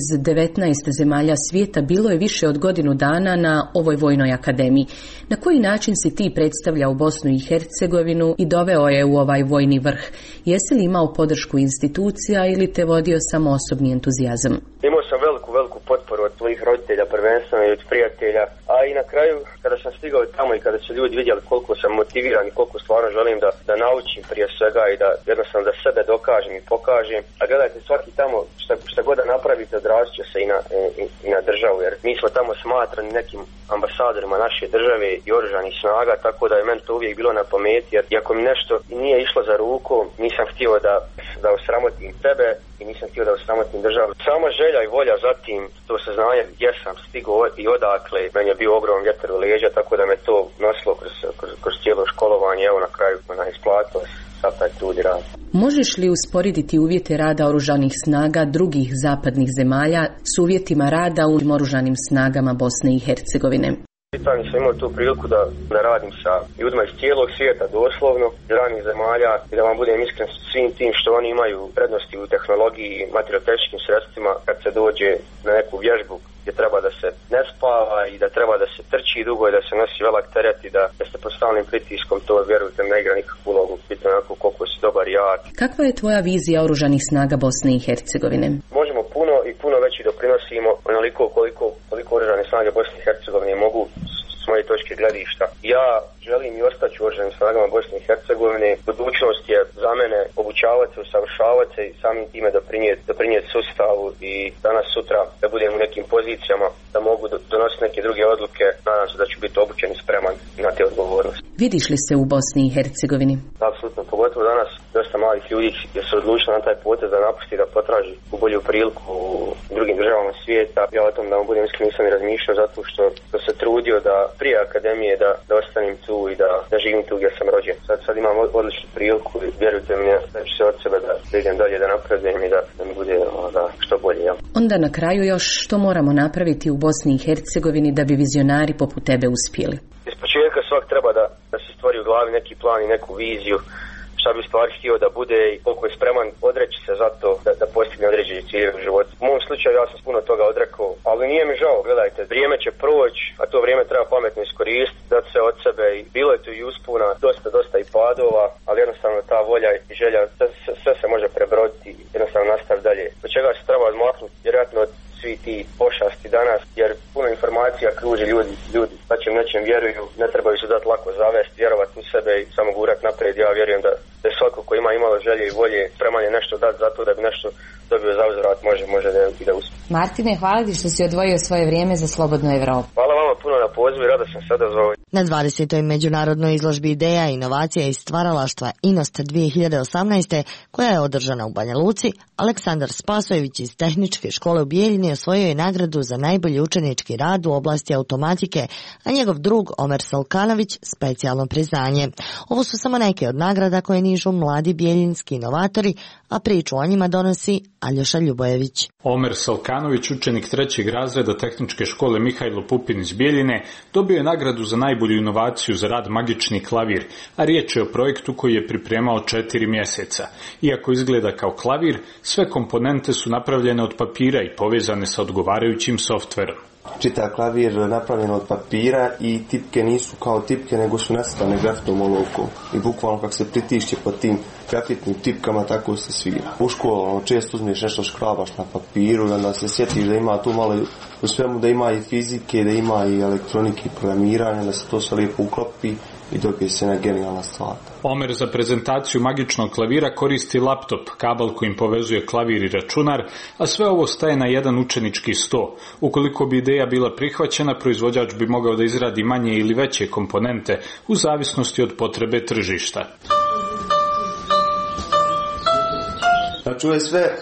19 zemalja svijeta bilo je više od godinu dana na ovoj vojnoj akademiji. Na koji način si ti predstavljao Bosnu i Hercegovinu i doveo je u ovaj vojni vrh? Jesi li imao podršku institucija ili te vodio samo osobni entuzijazam? Imao sam veliku potporu od svojih roditelja, prvenstveno i od prijatelja, a i na kraju kada sam stigao tamo i kada su ljudi vidjeli koliko sam motiviran i koliko stvarno želim da naučim prije svega i da jednostavno da sebe dokažem i pokažem, a gledajte, svaki tamo šta god da napravite odrazit će se i na državu, jer mi smo tamo smatrani nekim ambasadorima naše države i oružanih snaga, tako da je meni to uvijek bilo na pameti, jer iako mi nešto nije išlo za ruku, nisam htio da osramotim sebe i nisam htio da osramotim državu. Sama želja i volja zatim, to saznanje gdje sam stigao i odakle, meni je bio ogroman vjetar u leđa, tako da me to nosilo kroz cijelo školovanje, evo na kraju isplatilo sav taj trud i rad. Možeš li usporediti uvjete rada oružanih snaga drugih zapadnih zemalja s uvjetima rada u oružanim snagama Bosne i Hercegovine? Sam imao tu priliku da radim sa ljudima iz cijelog svijeta, doslovno, ranih zemalja, i da vam budem iskren svim tim što oni imaju prednosti u tehnologiji i materijalno-tehničkim sredstvima kad se dođe na neku vježbu gdje treba da se ne spava i da treba da se trči dugo i da se nosi velak teret i da ste pod stalnim pritiskom, to vjerujte ne igra nikakvu ulogu, bitno onako koliko si dobar i jak. Kakva je tvoja vizija oružanih snaga Bosne i Hercegovine? Možemo puno veći doprinosimo onoliko koliko oružane snage Bosne i Hercegovine mogu s moje točke gledišta. Ja želim i ostati u oružanim snagama Bosne i Hercegovine. Budućnost je za mene obučavati se, usavršavati se i samim time doprinijeti sustavu i danas sutra da budem u nekim pozicijama da mogu donositi neke druge odluke. Nadam se da ću biti obučen i spreman na te odgovornosti. Vidiš li se u Bosni i Hercegovini? Apsolutno, pogotovo danas dosta malih ljudi je se odlučilo na taj potez da napusti, da potraži u bolju priliku u drugim državama svijeta. Ja o tom da vam budem iskren nisam ni razmišljao zato što se trudio da prije akademije da ostanem tu i da živim tu gdje sam rođen. Sad imam odličnu priliku i vjerujte mi da ću se od sebe da idem dalje, da napredujem i da mi bude što bolje. Ja. Onda na kraju još što moramo napraviti u Bosni i Hercegovini da bi vizionari poput tebe uspjeli? Iz početka svak treba da se stvori u glavi neki plan i neku viziju šta bi stvari htio da bude i koliko je spreman odreći se za to da postigne određeni ciljeve u životu. U mom slučaju ja sam puno toga odrekao, ali nije mi žao, gledajte, vrijeme će proći, a to vrijeme treba pametno iskoristiti, dati se od sebe i bilo je tu i uspona, dosta i padova, ali jednostavno ta volja i želja, sve se može prebroditi i jednostavno nastaviti dalje. Od čega se treba odmaknuti, vjerojatno od svi ti pošasti danas, jer puno informacija kruži ljudi nečem vjeruju, ne trebaju se dati lako zavesti, vjerovati u sebe i samo gurati naprijed. Ja vjerujem da svako ko ima imalo želje i volje, spreman je nešto dati zato da bi nešto dobio za uzvrat, može da uspije. Martine, hvala ti što si odvojio svoje vrijeme za Slobodnu Evropu. Hvala vama puno na pozivu i rado sam se odazvao. Na 20. međunarodnoj izložbi ideja, inovacija i stvaralaštva Inost 2018. koja je održana u Banja Luci, Aleksandar Spasojević iz Tehničke škole u Bijeljini osvojio je nagradu za najbolji učenički rad u oblasti automatike, a njegov drug Omer Salkanović specijalno priznanje. Ovo su samo neke od nagrada koje nižu mladi bijeljinski inovatori, a priču o njima donosi Aljoša Ljubojević. Omer Salkanović, učenik 3. razreda Tehničke škole Mihajlo Pupin iz Bijeljine, dobio je nagradu za najbolju inovaciju za rad magični klavir, a riječ je o projektu koji je pripremao 4 mjeseca. Iako izgleda kao klavir, sve komponente su napravljene od papira i povezane sa odgovarajućim softverom. Čitav klavir napravljen od papira i tipke nisu kao tipke, nego su nacrtane grafitnom olovkom. I bukvalno kako se pritišće po tim grafitnim tipkama, tako se svira. U školu često uzmeš nešto škrabaš na papiru i onda se sjetiš da ima tu malo u svemu, da ima i fizike, da ima i elektronike i programiranje, da se to sve lijepo uklopi i dobije se na genijalna stvar. Omer za prezentaciju magičnog klavira koristi laptop, kabel kojim povezuje klavir i računar, a sve ovo staje na jedan učenički sto. Ukoliko bi ideja bila prihvaćena, proizvođač bi mogao da izradi manje ili veće komponente u zavisnosti od potrebe tržišta. Znači ovo je sve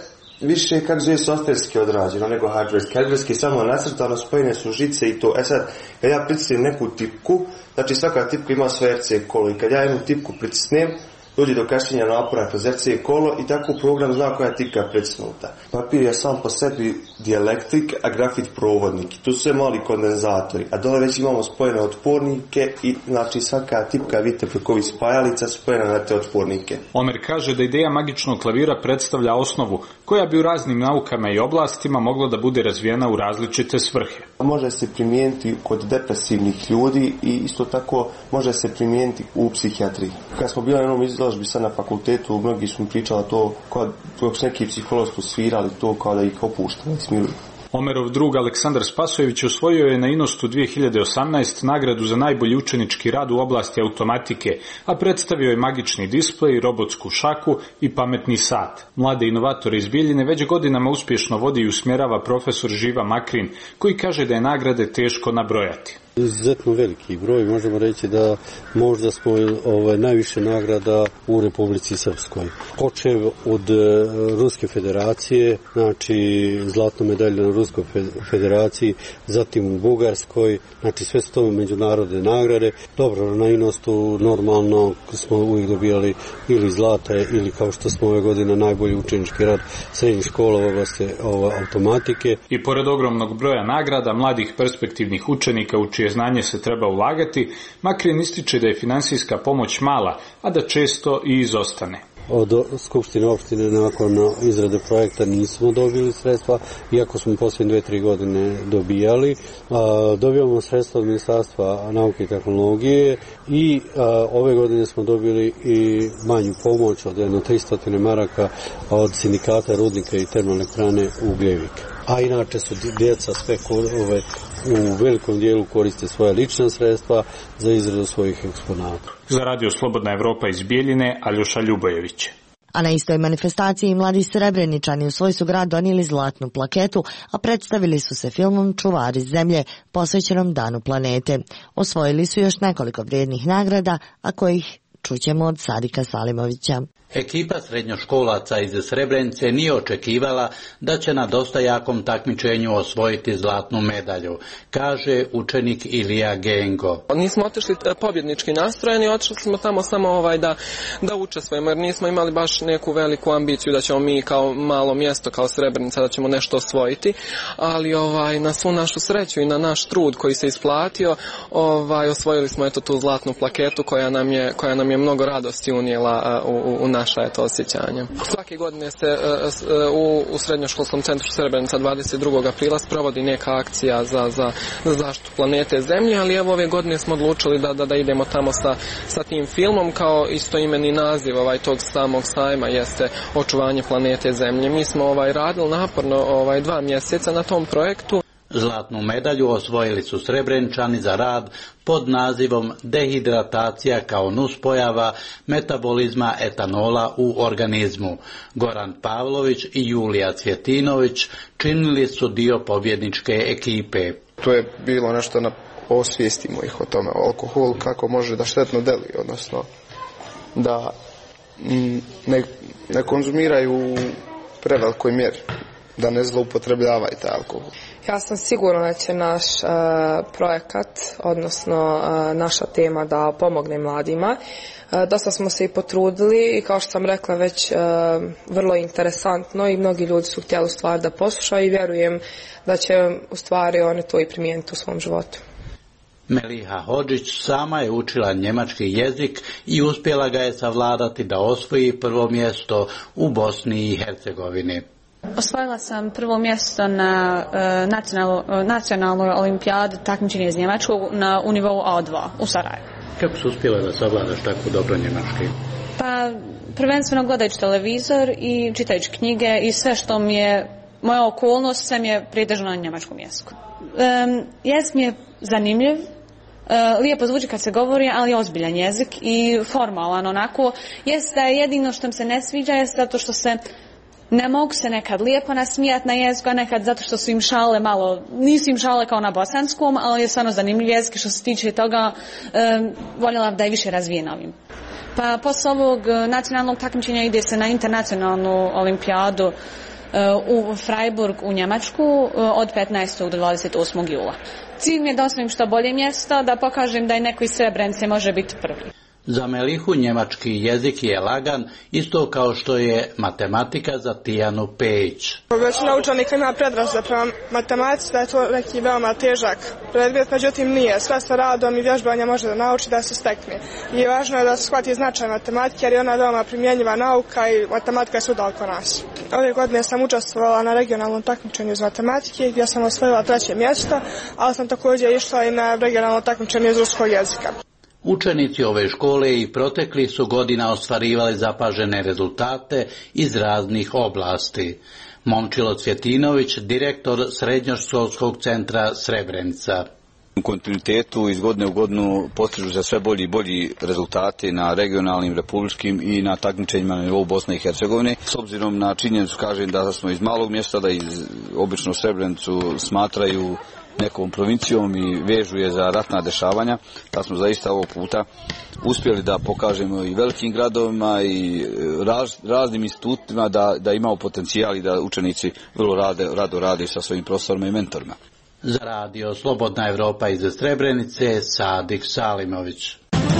više kako zove softverski odrađeno nego hardverski. Hardverski samo nacrtano, spojene su žice i to. Sad, kad ja pritisnem neku tipku, znači svaka tipka ima svoje RC kolo i kad ja jednu tipku pritisnem, dođe do kašnjenja napora kroz RC kolo i tako program zna koja je tipka pritisnuta. Papir je sam po sebi dielektrik, a grafit provodnik. Tu su sve mali kondenzatori, a dole već imamo spojene otpornike i znači svaka tipka, vidite preko ovih spajalica, spojena na te otpornike. Omer kaže da ideja magičnog klavira predstavlja osnovu koja bi u raznim naukama i oblastima mogla da bude razvijena u različite svrhe. Može se primijeniti kod depresivnih ljudi i isto tako može se primijeniti u psihijatriji. Kad smo bili na jednom izložbi sad na fakultetu, mnogi su mi pričali to dok su neki psihološki svirali to kao da ih opušta, ne smiruju. Omerov drug Aleksandar Spasojević osvojio je na Inostu 2018 nagradu za najbolji učenički rad u oblasti automatike, a predstavio je magični displej, robotsku šaku i pametni sat. Mlade inovatore iz Bijeljine već godinama uspješno vodi i usmjerava profesor Živa Makrin, koji kaže da je nagrade teško nabrojati. Izuzetno veliki broj, možemo reći da možda smo najviše nagrada u Republici Srpskoj. Počev od Ruske federacije, znači zlatnu medalju na Ruskoj federaciji, zatim u Bugarskoj, znači sve su to međunarodne nagrade. Dobro, na Inostu normalno smo uvijek dobijali ili zlata ili kao što smo ove godine najbolji učenički rad srednjih škola u oblasti automatike. I pored ogromnog broja nagrada mladih perspektivnih učenika u čije znanje se treba ulagati, Makrin ističe da je finansijska pomoć mala, a da često i izostane. Od Skupštine opštine nakon izrade projekta nismo dobili sredstva, iako smo posljednje 2-3 godine dobijali. Dobijamo sredstva od Ministarstva nauke i tehnologije i ove godine smo dobili i manju pomoć od 300 maraka od sindikata rudnika i termoelektrane Ugljevik. A inače su djeca sve u velikom dijelu koriste svoje lična sredstva za izradu svojih eksponata. Za Radio Slobodna Evropa iz Bijeljine, Aljoša Ljubojević. A na istoj manifestaciji mladi Srebreničani u svoj su grad donijeli zlatnu plaketu, a predstavili su se filmom Čuvari zemlje, posvećenom Danu planete. Osvojili su još nekoliko vrijednih nagrada, a kojih čućemo od Sadika Salimovića. Ekipa srednjoškolaca iz Srebrenice nije očekivala da će na dosta jakom takmičenju osvojiti zlatnu medalju, kaže učenik Ilija Gengo. Nismo otišli pobjednički nastrojeni, otišli smo tamo samo da učestvujemo, jer nismo imali baš neku veliku ambiciju da ćemo mi kao malo mjesto, kao Srebrenica, da ćemo nešto osvojiti, ali na svu našu sreću i na naš trud koji se isplatio, osvojili smo tu zlatnu plaketu koja nam je mnogo radosti unijela u naša osjećanja. Svake godine se u Srednjoškolskom centru Srebrenica 22. aprila sprovodi neka akcija za zaštitu planete Zemlje, ali evo ove godine smo odlučili da idemo tamo sa tim filmom, kao istoimeni naziv tog samog sajma jeste očuvanje planete Zemlje. Mi smo radili naporno 2 mjeseca na tom projektu. Zlatnu medalju osvojili su Srebreničani za rad pod nazivom dehidratacija kao nuspojava metabolizma etanola u organizmu. Goran Pavlović i Julija Cvjetinović činili su dio pobjedničke ekipe. To je bilo nešto na osvijestimo ih o tome, o alkoholu, kako može da štetno deli, odnosno da ne konzumiraju u prevelikoj mjeri, da ne zloupotrebljavaju taj alkohol. Ja sam sigurna da će naš projekat, odnosno naša tema da pomogne mladima. Dosta smo se i potrudili i kao što sam rekla već vrlo interesantno i mnogi ljudi su htjeli u stvari da poslušaju i vjerujem da će u stvari oni to i primijeniti u svom životu. Meliha Hodžić sama je učila njemački jezik i uspjela ga je savladati da osvoji prvo mjesto u Bosni i Hercegovini. Osvojila sam prvo mjesto na nacionalnoj olimpijadi takmičenja iz njemačkog u nivou A2 u Sarajevu. Kako si uspjela da savladaš tako dobro njemački? Pa prvenstveno gledajući televizor i čitajući knjige i sve što mi je, moja okolnost, sve mi je pretežno na njemačkom jeziku. Jezik mi je zanimljiv, lijepo zvuči kad se govori, ali je ozbiljan jezik i formalan onako. Jeste jedino što mi se ne sviđa je zato što ne mogu se nekad lijepo nasmijati na jeziku, a nekad zato što su im šale malo, nisu im šale kao na bosanskom, ali je stvarno zanimljiv jezik. Što se tiče toga, voljela da je više razvijen ovim. Pa posle ovog nacionalnog takmičenja ide se na internacionalnu olimpijadu u Freiburg u Njemačku od 15. do 28. jula. Cilj mi je da osvojim što bolje mjesto, da pokažem da i neko iz Srebrenice može biti prvi. Za Melihu njemački jezik je lagan, isto kao što je matematika za Tijanu Pejić. Većina učenika ima predrasude prema matematici, da je to neki veoma težak predmet, međutim nije. Sve sa radom i vježbanjem može da nauči da se stekne. I važno je da se shvati značaj matematike, jer je ona veoma primjenjiva nauka i matematika je svuda oko nas. Ove godine sam učestvovala na regionalnom takmičenju iz matematike gdje sam osvojila 3. mjesto, ali sam također išla i na regionalno takmičenje iz ruskog jezika. Učenici ove škole i proteklih su godina ostvarivali zapažene rezultate iz raznih oblasti. Momčilo Cvjetinović, direktor Srednjoškolskog centra Srebrenica. U kontinuitetu iz godine u godinu postižu se sve bolji i bolji rezultati na regionalnim, republičkim i na takmičenjima na nivou Bosne i Hercegovine. S obzirom na činjenicu kažem da smo iz malog mjesta, da obično Srebrenicu smatraju nekom provincijom i vežu je za ratna dešavanja, da smo zaista ovog puta uspjeli da pokažemo i velikim gradovima i raznim institutima da imamo potencijal i da učenici vrlo rado rade sa svojim profesorima i mentorima. Za radio Slobodna Evropa iz Srebrenice, Sadik Salimović.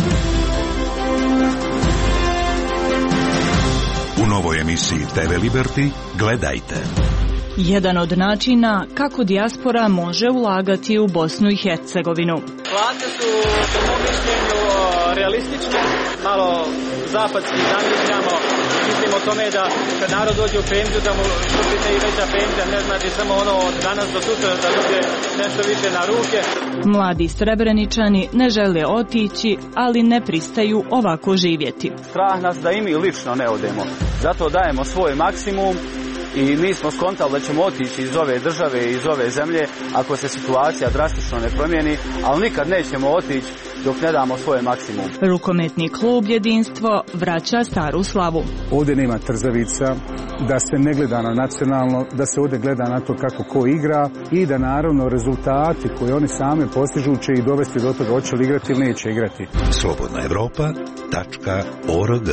U novoj emisiji TV Liberty gledajte. Jedan od načina kako dijaspora može ulagati u Bosnu i Hercegovinu. Plate su, po mom mišljenju, realistične, malo zapadski zamišljamo. Mislim o tome da kad narod dođe u penziju, da mu što biti i veća penzija, ne znači samo ono od danas do sutra da dođe nešto više na ruke. Mladi Srebreničani ne žele otići, ali ne pristaju ovako živjeti. Strah nas da i mi lično ne odemo, zato dajemo svoj maksimum. I mi smo skontali da ćemo otići iz ove države, iz ove zemlje, ako se situacija drastično ne promijeni, ali nikad nećemo otići dok ne damo svoje maksimum. Rukometni klub Jedinstvo vraća staru slavu. Ovdje nema trzavica, da se ne gleda na nacionalno, da se ovdje gleda na to kako ko igra i da naravno rezultati koje oni same postižu će ih dovesti do toga hoće li igrati ili neće igrati. slobodnaevropa.org.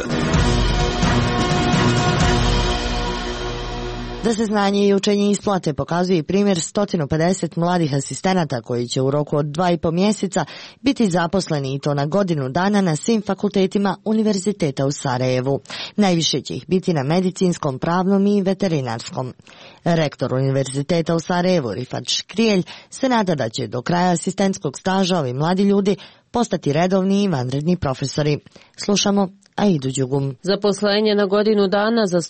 Da se znanje i učenje isplate pokazuje i primjer 150 mladih asistenata koji će u roku od 2,5 mjeseca biti zaposleni i to na godinu dana na svim fakultetima Univerziteta u Sarajevu. Najviše će ih biti na medicinskom, pravnom i veterinarskom. Rektor Univerziteta u Sarajevu, Rifat Škrijelj, se nada da će do kraja asistentskog staža ovi mladi ljudi postati redovni i vanredni profesori. Slušamo Aidu Đugum. Zaposlenje na godinu dana za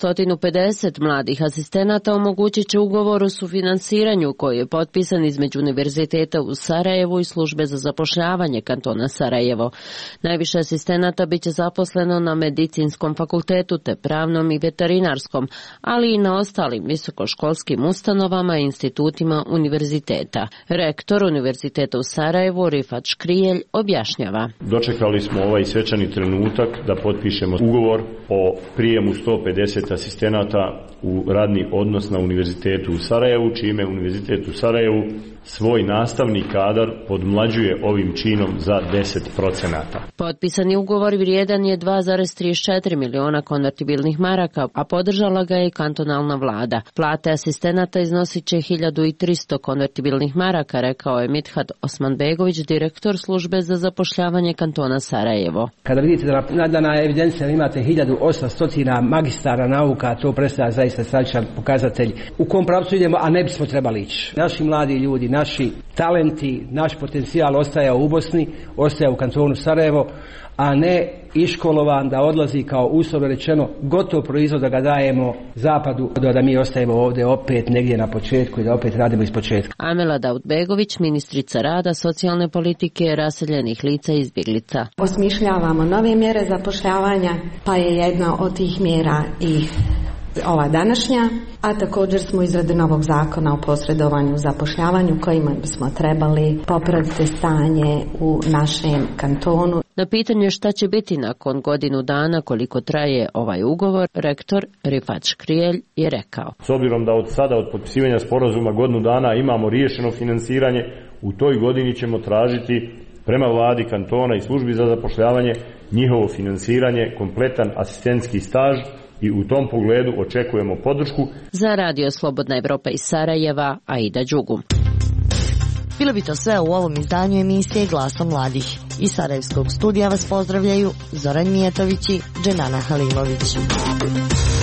150 mladih asistenata omogućit će ugovor o sufinansiranju koji je potpisan između Univerziteta u Sarajevu i službe za zapošljavanje kantona Sarajevo. Najviše asistenata bit će zaposleno na medicinskom fakultetu te pravnom i veterinarskom, ali i na ostalim visokoškolskim ustanovama i institutima univerziteta. Rektor Univerziteta u Sarajevu Rifat Škrijelj objašnjava. Dočekali smo ovaj svečani trenutak da potpišemo ugovor o prijemu 150 asistenata u radni odnos na Univerzitetu u Sarajevu, čime Univerzitet u Sarajevu svoj nastavni kadar podmlađuje ovim činom za 10%. Potpisani ugovor vrijedan je 2,34 miliona konvertibilnih maraka, a podržala ga je i kantonalna vlada. Plate asistenata iznosit će 1300 konvertibilnih maraka, rekao je Mithat Osmanbegović, direktor službe za zapošljavanje kantona Sarajevo. Kada vidite da na evidenciji imate 1800 magistara nauka, to predstavlja zaista stravičan pokazatelj u kom pravcu idemo, a ne bismo trebali ići. Naši mladi ljudi, naši talenti, naš potencijal ostaje u Bosni, ostaje u kantonu Sarajevo, a ne iškolovan da odlazi kao uslovno rečeno gotov proizvod da ga dajemo zapadu, da mi ostajemo ovdje opet negdje na početku i da opet radimo iz početka. Amela Davutbegović, ministrica rada, socijalne politike, raseljenih lica i izbjeglica. Osmišljavamo nove mjere zapošljavanja, pa je jedna od tih mjera i ova današnja, a također smo izradi novog zakona o posredovanju u zapošljavanju kojima bismo trebali popraviti stanje u našem kantonu. Na pitanje šta će biti nakon godinu dana, koliko traje ovaj ugovor, rektor Rifat Škrijelj je rekao. S obzirom da od potpisivanja sporazuma godinu dana imamo riješeno finansiranje, u toj godini ćemo tražiti prema vladi kantona i službi za zapošljavanje njihovo finansiranje, kompletan asistentski staž i u tom pogledu očekujemo podršku. Za Radio Slobodna Evropa iz Sarajeva, Aida Đugum. Bilo bi to sve u ovom izdanju emisije Glasom mladih. Iz Sarajevskog studija vas pozdravljaju Zoran Mijetović i Dženana Halimović.